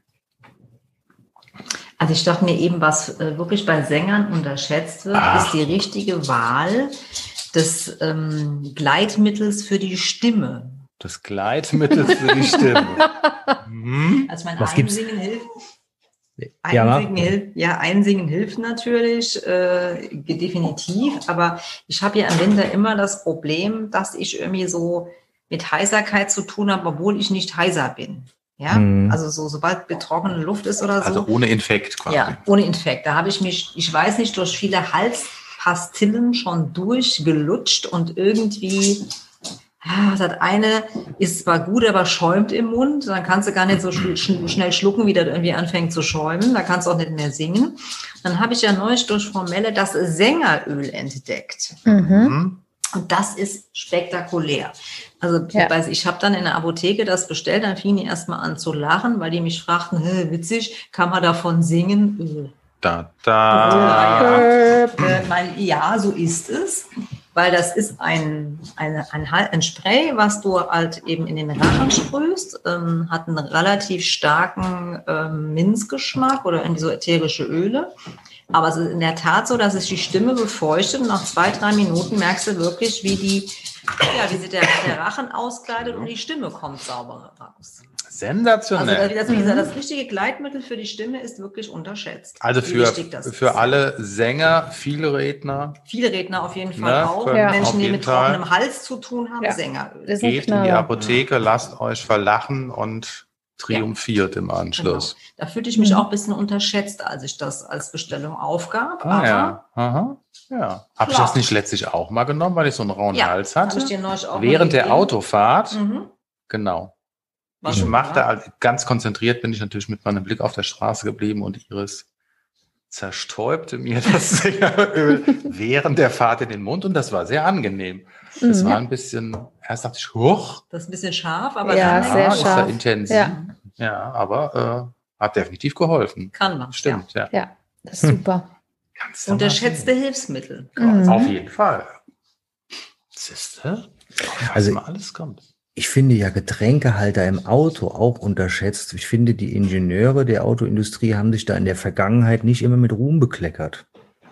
[SPEAKER 2] Also ich dachte mir eben, was wirklich bei Sängern unterschätzt wird, ist die richtige Wahl des Gleitmittels für die Stimme.
[SPEAKER 3] Das Gleitmittel für die Stimme.
[SPEAKER 2] Also mein
[SPEAKER 1] Was gibt's?
[SPEAKER 2] Einsingen hilft. Einsingen hilft natürlich, definitiv. Aber ich habe ja im Winter immer das Problem, dass ich irgendwie so mit Heiserkeit zu tun habe, obwohl ich nicht heiser bin. Ja, also sobald betrocknete Luft ist oder so.
[SPEAKER 3] Also ohne Infekt quasi.
[SPEAKER 2] Ja, ohne Infekt. Da habe ich mich, ich weiß nicht, durch viele Halspastillen schon durchgelutscht und irgendwie, das eine ist zwar gut, aber schäumt im Mund. Dann kannst du gar nicht so schnell schlucken, wie das irgendwie anfängt zu schäumen. Da kannst du auch nicht mehr singen. Dann habe ich ja neulich durch Frau Melle das Sängeröl entdeckt. Und das ist spektakulär. Also ich habe dann in der Apotheke das bestellt, dann fingen die erstmal an zu lachen, weil die mich fragten, witzig, kann man davon singen? Ja, so ist es. Weil das ist ein Spray, was du halt eben in den Rachen sprühst, hat einen relativ starken Minzgeschmack oder irgendwie so ätherische Öle. Aber es ist in der Tat so, dass es die Stimme befeuchtet und nach 2-3 Minuten merkst du wirklich, wie sich der Rachen auskleidet und die Stimme kommt sauber raus.
[SPEAKER 3] Sensationell.
[SPEAKER 2] Also das richtige Gleitmittel für die Stimme ist wirklich unterschätzt.
[SPEAKER 3] Also für alle Sänger, viele Redner.
[SPEAKER 2] Viele Redner auf jeden Fall auch. Menschen, die mit trockenem Hals zu tun haben, Sängeröl.
[SPEAKER 3] Geht in die Apotheke, lasst euch verlachen und triumphiert im Anschluss.
[SPEAKER 2] Genau. Da fühlte ich mich auch ein bisschen unterschätzt, als ich das als Bestellung aufgab.
[SPEAKER 3] Habe ich das nicht letztlich auch mal genommen, weil ich so einen rauen Hals hatte?
[SPEAKER 2] Ich dir neulich auch
[SPEAKER 3] während der Autofahrt. Genau. Ich machte, ganz konzentriert bin ich natürlich mit meinem Blick auf der Straße geblieben und Iris zerstäubte mir das Sängeröl während der Fahrt in den Mund und das war sehr angenehm. Das war ein bisschen, erst dachte ich, huch.
[SPEAKER 2] Das ist ein bisschen scharf, aber
[SPEAKER 4] dann sehr
[SPEAKER 3] ist
[SPEAKER 4] scharf.
[SPEAKER 3] Ja intensiv. Ja, aber hat definitiv geholfen.
[SPEAKER 2] Kann man.
[SPEAKER 3] Stimmt, ja.
[SPEAKER 4] Ja, das ist super.
[SPEAKER 2] Unterschätzte Hilfsmittel.
[SPEAKER 3] Auf jeden Fall. Siehste? Also mal alles kommt.
[SPEAKER 1] Ich finde ja Getränkehalter im Auto auch unterschätzt. Ich finde, die Ingenieure der Autoindustrie haben sich da in der Vergangenheit nicht immer mit Ruhm bekleckert.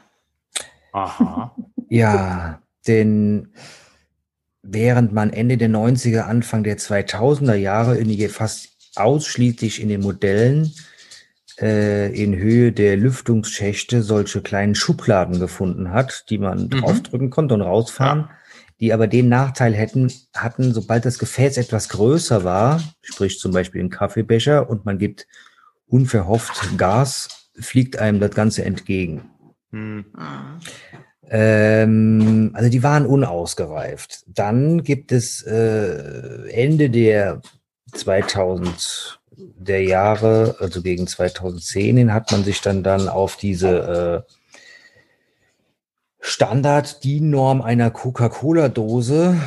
[SPEAKER 3] Aha.
[SPEAKER 1] Ja, denn während man Ende der 90er, Anfang der 2000er Jahre fast ausschließlich in den Modellen in Höhe der Lüftungsschächte solche kleinen Schubladen gefunden hat, die man draufdrücken konnte und rausfahren, die aber den Nachteil hatten, sobald das Gefäß etwas größer war, sprich zum Beispiel ein Kaffeebecher und man gibt unverhofft Gas, fliegt einem das Ganze entgegen. Also die waren unausgereift. Dann gibt es Ende der 2000er Jahre, also gegen 2010, hat man sich dann auf diese Standard-DIN-Norm einer Coca-Cola-Dose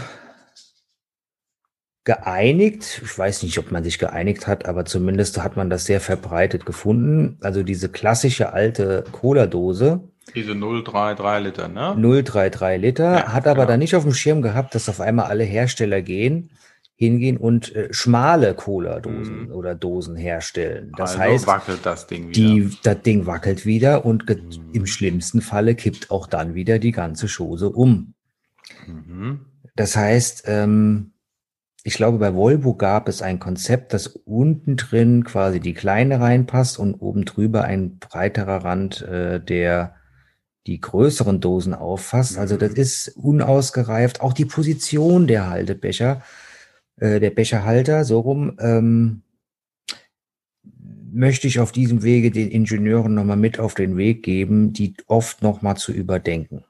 [SPEAKER 1] geeinigt. Ich weiß nicht, ob man sich geeinigt hat, aber zumindest hat man das sehr verbreitet gefunden. Also diese klassische alte Cola-Dose.
[SPEAKER 3] Diese 033 Liter, ne?
[SPEAKER 1] 033 Liter, hat aber dann nicht auf dem Schirm gehabt, dass auf einmal alle Hersteller hingehen und schmale Cola-Dosen oder Dosen herstellen. Das heißt,
[SPEAKER 3] wackelt das Ding wieder.
[SPEAKER 1] Das Ding wackelt wieder und im schlimmsten Falle kippt auch dann wieder die ganze Chose um. Das heißt, ich glaube, bei Volvo gab es ein Konzept, dass unten drin quasi die kleine reinpasst und oben drüber ein breiterer Rand, der die größeren Dosen auffasst. Also das ist unausgereift. Auch die Position der Haltebecher, der Becherhalter, so rum, möchte ich auf diesem Wege den Ingenieuren nochmal mit auf den Weg geben, die oft nochmal zu überdenken.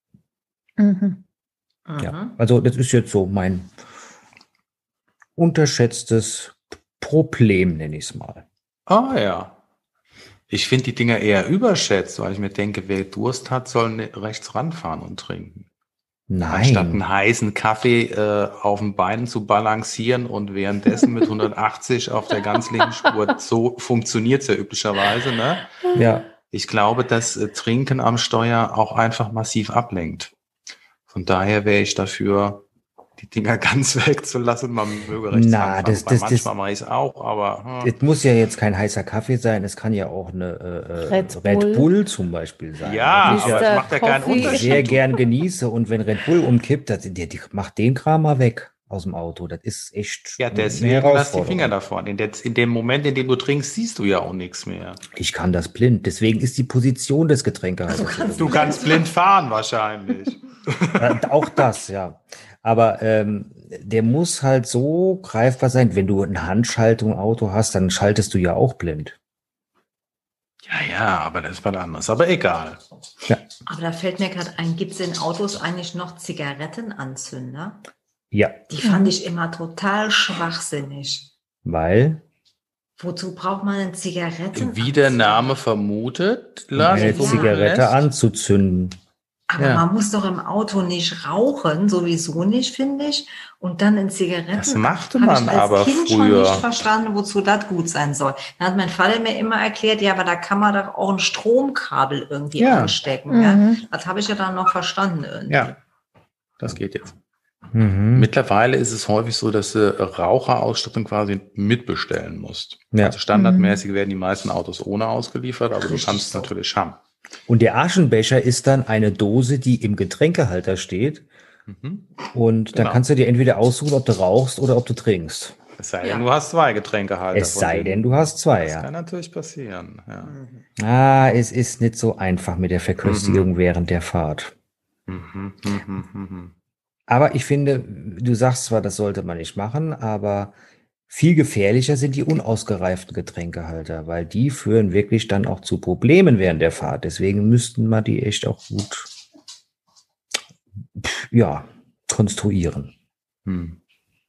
[SPEAKER 1] Ja, also das ist jetzt so mein unterschätztes Problem, nenne ich es mal.
[SPEAKER 3] Ah ja. Ich finde die Dinger eher überschätzt, weil ich mir denke, wer Durst hat, soll rechts ranfahren und trinken.
[SPEAKER 1] Nein.
[SPEAKER 3] Anstatt einen heißen Kaffee auf den Beinen zu balancieren und währenddessen mit 180 auf der ganz linken Spur, so funktioniert es ja üblicherweise, ne?
[SPEAKER 1] Ja.
[SPEAKER 3] Ich glaube, dass Trinken am Steuer auch einfach massiv ablenkt. Von daher wäre ich dafür, die Dinger ganz wegzulassen. Man möge rechts ranfahren. Manchmal mache ich es auch, aber...
[SPEAKER 1] Es muss ja jetzt kein heißer Kaffee sein, es kann ja auch eine Red Bull zum Beispiel sein.
[SPEAKER 3] Ja, aber es macht ja keinen Unterschied.
[SPEAKER 1] Sehr gern genieße und wenn Red Bull umkippt, die macht den Kram mal weg. aus dem Auto. Das ist echt
[SPEAKER 3] Ja,
[SPEAKER 1] eine
[SPEAKER 3] deswegen lass die
[SPEAKER 1] Herausforderung.
[SPEAKER 3] Finger davon. In dem Moment, in dem du trinkst, siehst du ja auch nichts mehr.
[SPEAKER 1] Ich kann das blind. Deswegen ist die Position des Getränkehalters.
[SPEAKER 3] Du kannst blind fahren wahrscheinlich.
[SPEAKER 1] Auch das, ja. Aber der muss halt so greifbar sein. Wenn du eine Handschaltung im Auto hast, dann schaltest du ja auch blind.
[SPEAKER 3] Ja, aber das ist was anderes. Aber egal.
[SPEAKER 2] Aber da fällt mir gerade ein, gibt es in Autos eigentlich noch Zigarettenanzünder?
[SPEAKER 1] Ja,
[SPEAKER 2] Die fand ich immer total schwachsinnig.
[SPEAKER 1] weil
[SPEAKER 2] Wozu braucht man einen Zigarettenanzünder?
[SPEAKER 3] Wie der Name vermutet, Lars,
[SPEAKER 1] eine
[SPEAKER 2] Ja.
[SPEAKER 1] Zigarette anzuzünden.
[SPEAKER 2] Aber
[SPEAKER 3] Ja.
[SPEAKER 2] man muss doch im Auto nicht rauchen, sowieso nicht, finde ich. Und dann in Zigaretten.
[SPEAKER 3] Das machte
[SPEAKER 2] Hab
[SPEAKER 3] man
[SPEAKER 2] ich als
[SPEAKER 3] aber
[SPEAKER 2] Kind schon
[SPEAKER 3] früher.
[SPEAKER 2] nicht verstanden, wozu das gut sein soll. Dann hat mein Vater mir immer erklärt, ja, aber da kann man doch auch ein Stromkabel irgendwie
[SPEAKER 3] Ja.
[SPEAKER 2] anstecken. Ja?
[SPEAKER 4] Mhm.
[SPEAKER 2] Das habe ich ja dann noch verstanden irgendwie.
[SPEAKER 3] Ja, das geht jetzt.
[SPEAKER 1] Mhm.
[SPEAKER 3] Mittlerweile ist es häufig so, dass du Raucherausstattung quasi mitbestellen musst.
[SPEAKER 1] Ja.
[SPEAKER 3] Also standardmäßig werden die meisten Autos ohne ausgeliefert, aber du
[SPEAKER 2] Richtig
[SPEAKER 3] kannst
[SPEAKER 2] so.
[SPEAKER 3] natürlich haben.
[SPEAKER 1] Und der Aschenbecher ist dann eine Dose, die im Getränkehalter steht.
[SPEAKER 3] Mhm.
[SPEAKER 1] Und dann
[SPEAKER 3] Genau.
[SPEAKER 1] kannst du dir entweder aussuchen, ob du rauchst oder ob du trinkst.
[SPEAKER 3] Es sei
[SPEAKER 2] Ja.
[SPEAKER 3] denn, du hast zwei Getränkehalter.
[SPEAKER 1] Es
[SPEAKER 3] von
[SPEAKER 1] sei
[SPEAKER 3] denen-
[SPEAKER 1] denn, du hast zwei,
[SPEAKER 3] Das
[SPEAKER 1] ja.
[SPEAKER 3] kann natürlich passieren. Ja.
[SPEAKER 1] Es ist nicht so einfach mit der Verköstigung während der Fahrt.
[SPEAKER 3] Mhm.
[SPEAKER 1] Aber ich finde, du sagst zwar, das sollte man nicht machen, aber viel gefährlicher sind die unausgereiften Getränkehalter, weil die führen wirklich dann auch zu Problemen während der Fahrt. Deswegen müssten wir die echt auch gut, ja, konstruieren.
[SPEAKER 3] Hm.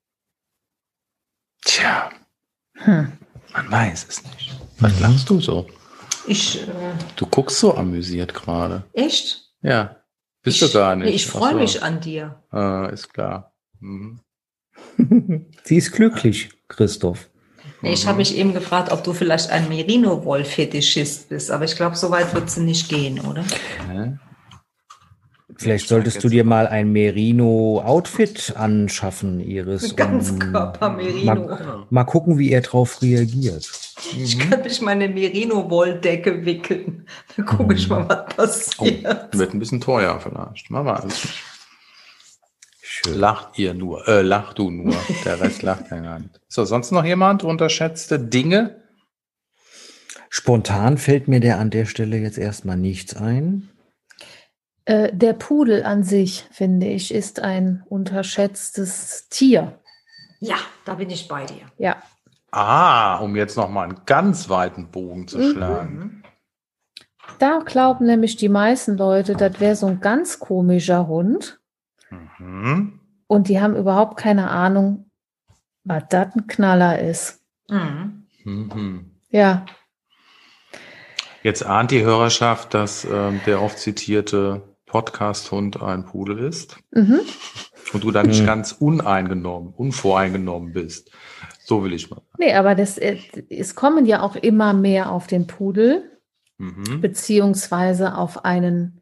[SPEAKER 3] Tja,
[SPEAKER 4] Hm.
[SPEAKER 3] man weiß es nicht. Was lachst du so?
[SPEAKER 2] Ich,
[SPEAKER 3] Du guckst so amüsiert gerade.
[SPEAKER 2] echt?
[SPEAKER 3] Ja, bist du gar nicht.
[SPEAKER 2] Nee, ich freue
[SPEAKER 3] Ach so.
[SPEAKER 2] mich an dir.
[SPEAKER 3] Ist klar. Mhm.
[SPEAKER 1] Sie ist glücklich, Christoph.
[SPEAKER 2] Nee, ich habe mich eben gefragt, ob du vielleicht ein Merino-Woll-Fetischist bist, aber ich glaube, so weit wird sie nicht gehen, oder?
[SPEAKER 3] Hä?
[SPEAKER 1] Vielleicht solltest du dir mal ein Merino-Outfit anschaffen, Iris.
[SPEAKER 2] Ganzkörper-Merino.
[SPEAKER 1] Mal gucken, wie er drauf reagiert.
[SPEAKER 2] Ich kann mich meine Merino-Wolldecke wickeln. Dann gucke ich mal, was
[SPEAKER 3] Oh,
[SPEAKER 2] passiert.
[SPEAKER 3] wird ein bisschen teuer vielleicht. Man weiß es nicht.
[SPEAKER 1] Schön.
[SPEAKER 3] Lach du nur. Der Rest lacht ja gar nicht. So, sonst noch jemand unterschätzte Dinge?
[SPEAKER 1] Spontan fällt mir der an der Stelle jetzt erstmal nichts ein.
[SPEAKER 4] Der Pudel an sich, finde ich, ist ein unterschätztes Tier.
[SPEAKER 2] Ja, da bin ich bei dir.
[SPEAKER 4] Ja.
[SPEAKER 3] Um jetzt noch mal einen ganz weiten Bogen zu schlagen.
[SPEAKER 4] Da glauben nämlich die meisten Leute, das wäre so ein ganz komischer Hund.
[SPEAKER 3] Mhm.
[SPEAKER 4] Und die haben überhaupt keine Ahnung, was das ein Knaller ist.
[SPEAKER 2] Mhm.
[SPEAKER 3] Mhm.
[SPEAKER 4] Ja,
[SPEAKER 3] Jetzt ahnt die Hörerschaft, dass der oft zitierte Podcast-Hund ein Pudel ist
[SPEAKER 4] mhm.
[SPEAKER 3] und du da nicht ganz unvoreingenommen bist. So will ich mal.
[SPEAKER 4] Nee, aber es kommen ja auch immer mehr auf den Pudel,
[SPEAKER 3] Mhm.
[SPEAKER 4] beziehungsweise auf einen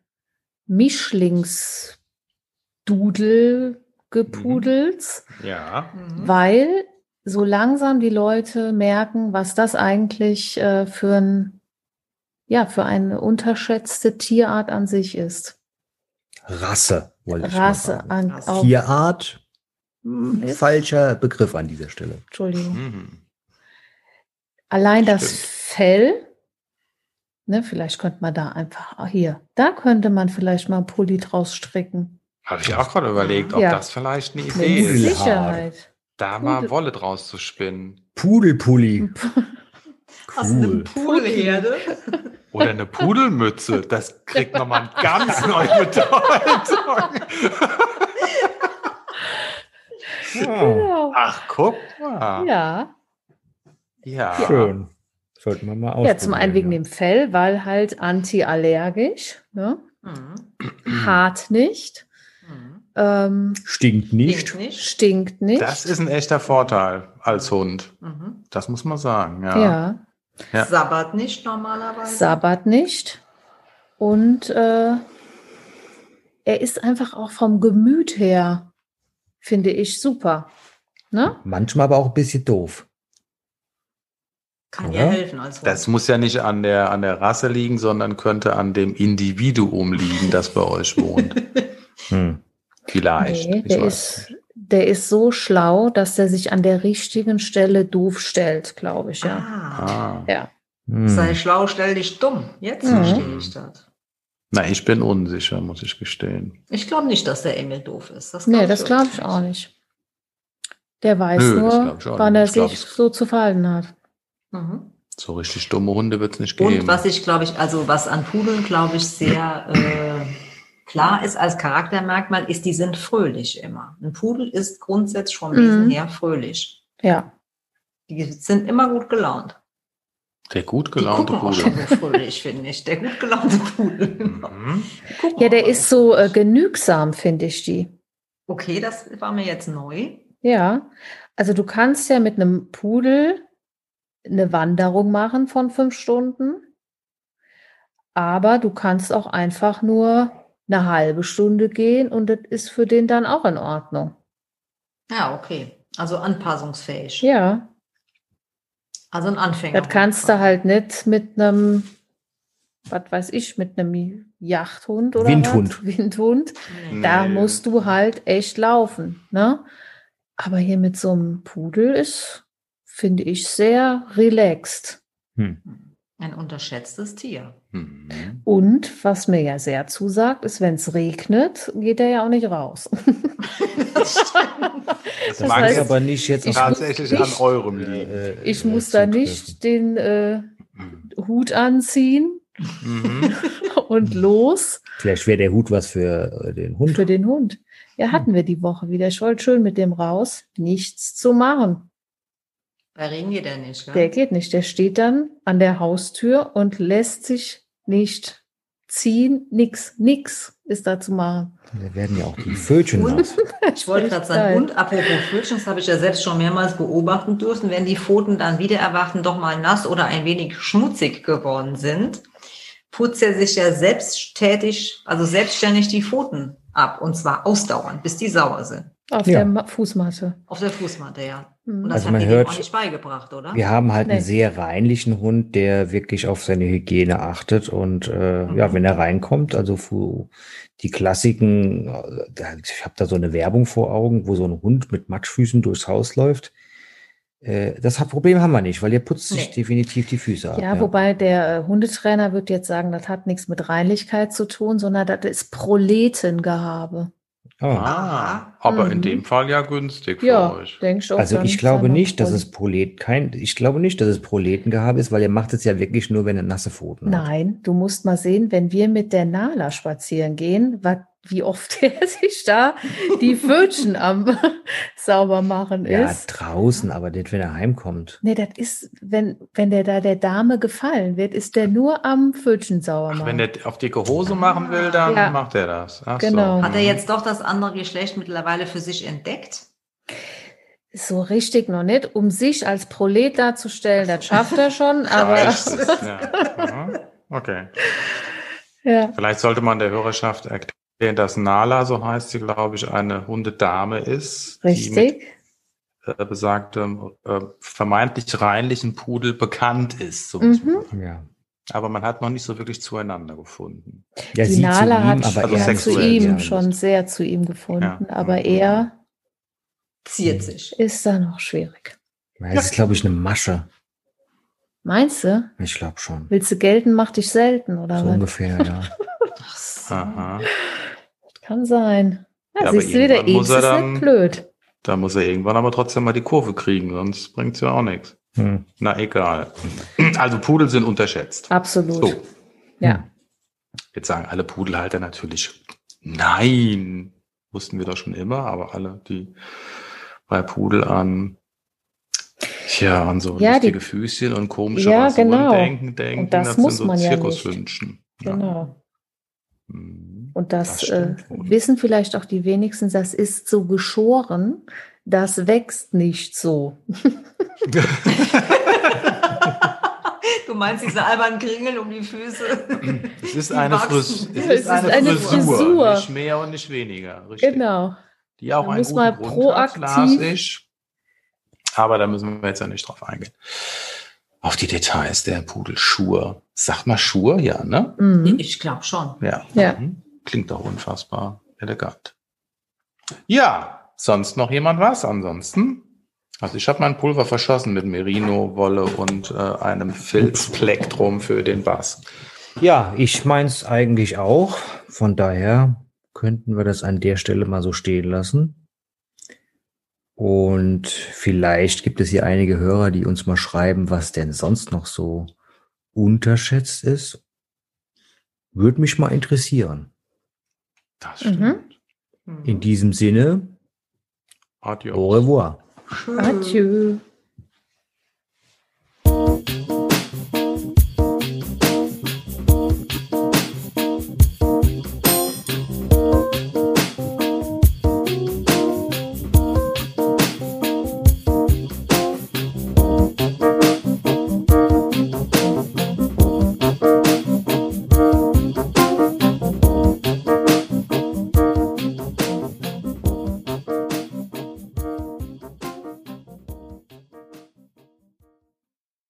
[SPEAKER 4] Mischlingsdudel gepudels,
[SPEAKER 3] Ja.
[SPEAKER 2] Mhm.
[SPEAKER 4] weil so langsam die Leute merken, was das eigentlich für eine unterschätzte Tierart an sich ist.
[SPEAKER 1] Rasse, wollte ich
[SPEAKER 4] Rasse
[SPEAKER 1] mal sagen.
[SPEAKER 2] Rasse.
[SPEAKER 4] auf,
[SPEAKER 1] Tierart,
[SPEAKER 4] Ist-
[SPEAKER 1] falscher Begriff an dieser Stelle.
[SPEAKER 4] Entschuldigung.
[SPEAKER 3] Mhm.
[SPEAKER 4] Allein das
[SPEAKER 3] Stimmt.
[SPEAKER 4] Fell, ne, vielleicht könnte man da da könnte man vielleicht mal einen Pulli draus stricken.
[SPEAKER 3] Habe ich auch gerade überlegt, ob
[SPEAKER 4] Ja.
[SPEAKER 3] das vielleicht eine
[SPEAKER 4] Mit
[SPEAKER 3] Idee ist,
[SPEAKER 1] Pudelhaar.
[SPEAKER 4] Sicherheit.
[SPEAKER 3] da mal Wolle draus zu spinnen.
[SPEAKER 1] Pudelpulli.
[SPEAKER 2] Hast du eine
[SPEAKER 1] Cool.
[SPEAKER 2] Pudelherde?
[SPEAKER 3] Oder eine Pudelmütze. Das kriegt nochmal eine ganz neue Bedeutung.
[SPEAKER 4] Genau.
[SPEAKER 3] Ach, guck mal.
[SPEAKER 4] Ja.
[SPEAKER 3] Ja.
[SPEAKER 1] Schön. Sollten wir mal ausprobieren.
[SPEAKER 4] Ja, zum einen wegen dem Fell, weil halt antiallergisch, ne?
[SPEAKER 2] Mhm.
[SPEAKER 4] Hart nicht,
[SPEAKER 2] Mhm.
[SPEAKER 1] Stinkt nicht.
[SPEAKER 2] Stinkt nicht.
[SPEAKER 4] stinkt nicht.
[SPEAKER 3] Das ist ein echter Vorteil als Hund.
[SPEAKER 2] Mhm.
[SPEAKER 3] Das muss man sagen, ja.
[SPEAKER 4] Ja,
[SPEAKER 2] Sabbert nicht normalerweise.
[SPEAKER 4] sabbert nicht. Und er ist einfach auch vom Gemüt her, finde ich, super. Ne?
[SPEAKER 1] Manchmal aber auch ein bisschen doof.
[SPEAKER 2] Kann
[SPEAKER 1] Oder?
[SPEAKER 2] dir helfen als Hund.
[SPEAKER 3] Das muss ja nicht an der Rasse liegen, sondern könnte an dem Individuum liegen, das bei euch wohnt.
[SPEAKER 1] Hm.
[SPEAKER 3] Vielleicht.
[SPEAKER 4] Nee,
[SPEAKER 3] ich weiß.
[SPEAKER 4] der ist so schlau, dass der sich an der richtigen Stelle doof stellt, glaube ich, ja. Ja.
[SPEAKER 2] Sei schlau, stell dich dumm. Jetzt verstehe ich das.
[SPEAKER 3] Na, ich bin unsicher, muss ich gestehen.
[SPEAKER 2] Ich glaube nicht, dass der Emil doof ist. Das
[SPEAKER 4] glaube ich auch nicht. Der weiß nur, wann er sich so zu verhalten hat.
[SPEAKER 2] Mhm.
[SPEAKER 3] So richtig dumme Hunde wird es nicht geben.
[SPEAKER 2] Und was ich, glaube ich, also was an Pudeln, glaube ich, sehr klar ist als Charaktermerkmal, ist, die sind fröhlich immer. Ein Pudel ist grundsätzlich vom Wesen her fröhlich.
[SPEAKER 4] Ja.
[SPEAKER 2] Die sind immer gut gelaunt.
[SPEAKER 3] Der gut gelaunte Pudel.
[SPEAKER 2] Auch schon so fröhlich, finde ich. Der gut gelaunte Pudel.
[SPEAKER 4] Ja, der ist so genügsam, finde ich die.
[SPEAKER 2] Okay, das war mir jetzt neu.
[SPEAKER 4] Ja, also du kannst ja mit einem Pudel eine Wanderung machen von 5 Stunden, aber du kannst auch einfach nur eine halbe Stunde gehen und das ist für den dann auch in Ordnung.
[SPEAKER 2] Ja, okay. Also anpassungsfähig.
[SPEAKER 4] Ja.
[SPEAKER 2] Also ein Anfänger.
[SPEAKER 4] Das kannst du halt nicht mit einem, was weiß ich, mit einem Jagdhund oder
[SPEAKER 1] Windhund.
[SPEAKER 4] Windhund. Nee. Da musst du halt echt laufen, ne? Aber hier mit so einem Pudel ist, finde ich, sehr relaxed.
[SPEAKER 2] Ein unterschätztes Tier.
[SPEAKER 4] Und was mir ja sehr zusagt, ist, wenn es regnet, geht er ja auch nicht raus.
[SPEAKER 3] Das mag
[SPEAKER 1] heißt, aber nicht jetzt
[SPEAKER 3] tatsächlich an eurem liegen.
[SPEAKER 4] Ich muss da nicht den Hut anziehen und los.
[SPEAKER 1] Vielleicht wäre der Hut was für den Hund.
[SPEAKER 4] Für den Hund. Ja, hatten wir die Woche wieder. Ich wollte schön mit dem raus. Nichts zu machen.
[SPEAKER 2] Bei Regen geht der nicht, gell?
[SPEAKER 4] Der geht nicht. Der steht dann an der Haustür und lässt sich nicht ziehen. Nix ist da zu machen.
[SPEAKER 1] Da werden ja auch die Pfötchen nass.
[SPEAKER 2] Ich wollte gerade sagen, und apropos Pfötchen, das habe ich ja selbst schon mehrmals beobachten dürfen, wenn die Pfoten dann wieder erwachen, doch mal nass oder ein wenig schmutzig geworden sind, putzt er sich ja selbstständig die Pfoten ab. Und zwar ausdauernd, bis die sauer sind.
[SPEAKER 4] Auf der Fußmatte.
[SPEAKER 2] Auf der Fußmatte, ja. Und das
[SPEAKER 1] also
[SPEAKER 2] hat
[SPEAKER 1] man
[SPEAKER 2] dir
[SPEAKER 1] hört,
[SPEAKER 2] auch nicht beigebracht, oder?
[SPEAKER 1] Wir haben halt einen sehr reinlichen Hund, der wirklich auf seine Hygiene achtet. Und ja, wenn er reinkommt, also die Klassiken, ich habe da so eine Werbung vor Augen, wo so ein Hund mit Matschfüßen durchs Haus läuft. Das Problem haben wir nicht, weil er putzt sich definitiv die Füße ab.
[SPEAKER 4] Ja, wobei der Hundetrainer wird jetzt sagen, das hat nichts mit Reinlichkeit zu tun, sondern das ist Proletengehabe.
[SPEAKER 3] Aber in dem Fall ja günstig für euch.
[SPEAKER 4] Denke ich auch.
[SPEAKER 1] Also ich glaube nicht, dass es Proletengehabe ist, weil er macht es ja wirklich nur, wenn er nasse Pfoten hat.
[SPEAKER 4] Nein, du musst mal sehen, wenn wir mit der Nala spazieren gehen, wie oft er sich da die Pfötchen am sauber machen ist.
[SPEAKER 1] Ja, draußen, aber nicht, wenn er heimkommt.
[SPEAKER 4] Nee, das ist, wenn der da der Dame gefallen wird, ist der nur am Pfötchen sauber machen.
[SPEAKER 3] Wenn der auf dicke Hose machen will, dann macht er das. Ach
[SPEAKER 4] genau.
[SPEAKER 3] So.
[SPEAKER 2] Hat er jetzt doch das andere Geschlecht mittlerweile für sich entdeckt?
[SPEAKER 4] So richtig noch nicht. Um sich als Prolet darzustellen, das schafft er schon, aber...
[SPEAKER 3] Okay.
[SPEAKER 4] Ja.
[SPEAKER 3] Vielleicht sollte man der Hörerschaft erklären, dass Nala, so heißt sie, glaube ich, eine Hundedame ist.
[SPEAKER 4] Richtig.
[SPEAKER 3] Die mit besagtem vermeintlich reinlichen Pudel bekannt ist. So
[SPEAKER 1] Ja.
[SPEAKER 3] Aber man hat noch nicht so wirklich zueinander gefunden.
[SPEAKER 1] Ja,
[SPEAKER 4] die Nala hat zu ihm
[SPEAKER 1] ja,
[SPEAKER 4] schon sehr zu ihm gefunden, aber er
[SPEAKER 2] ziert sich.
[SPEAKER 4] Ist da noch schwierig.
[SPEAKER 1] Das ist, glaube ich, eine Masche.
[SPEAKER 4] Meinst du?
[SPEAKER 1] Ich glaube schon.
[SPEAKER 4] Willst du gelten, mach dich selten, oder
[SPEAKER 1] so
[SPEAKER 4] was?
[SPEAKER 1] Ungefähr, ja.
[SPEAKER 2] Ach so.
[SPEAKER 3] Aha.
[SPEAKER 4] Kann sein. Ja,
[SPEAKER 3] aber
[SPEAKER 4] siehst du wieder,
[SPEAKER 3] muss er
[SPEAKER 4] ist
[SPEAKER 3] dann,
[SPEAKER 4] nicht blöd.
[SPEAKER 3] Da muss er irgendwann aber trotzdem mal die Kurve kriegen, sonst bringt es ja auch nichts. Na, egal. Also Pudel sind unterschätzt.
[SPEAKER 4] Absolut.
[SPEAKER 3] So.
[SPEAKER 4] Ja.
[SPEAKER 3] Jetzt sagen alle Pudelhalter natürlich, nein, wussten wir doch schon immer, aber alle, die bei Pudel an so lustige Füßchen und komische Rasuren denken,
[SPEAKER 4] und das muss man ja nicht. Genau. Und das wissen vielleicht auch die wenigsten, das ist so geschoren, das wächst nicht so.
[SPEAKER 2] Du meinst diese albernen Kringel um die Füße?
[SPEAKER 3] Es ist eine Frisur, nicht mehr und nicht weniger. Richtig.
[SPEAKER 4] Genau.
[SPEAKER 3] Die auch einen guten Grund hat, las ich. Aber da müssen wir jetzt ja nicht drauf eingehen. Auf die Details der Pudel Schur. Sagt mal Schur, ja, ne?
[SPEAKER 2] Mhm. Ich glaube schon.
[SPEAKER 3] Ja.
[SPEAKER 4] Ja.
[SPEAKER 3] Klingt doch unfassbar elegant. Ja, sonst noch jemand was? Ansonsten? Also ich habe mein Pulver verschossen mit Merino-Wolle und einem Filzplektrum für den Bass.
[SPEAKER 1] Ja, ich meins eigentlich auch. Von daher könnten wir das an der Stelle mal so stehen lassen. Und vielleicht gibt es hier einige Hörer, die uns mal schreiben, was denn sonst noch so unterschätzt ist. Würde mich mal interessieren.
[SPEAKER 3] Das stimmt.
[SPEAKER 1] In diesem Sinne,
[SPEAKER 3] Adios.
[SPEAKER 1] au revoir.
[SPEAKER 2] Schön.
[SPEAKER 4] Adieu.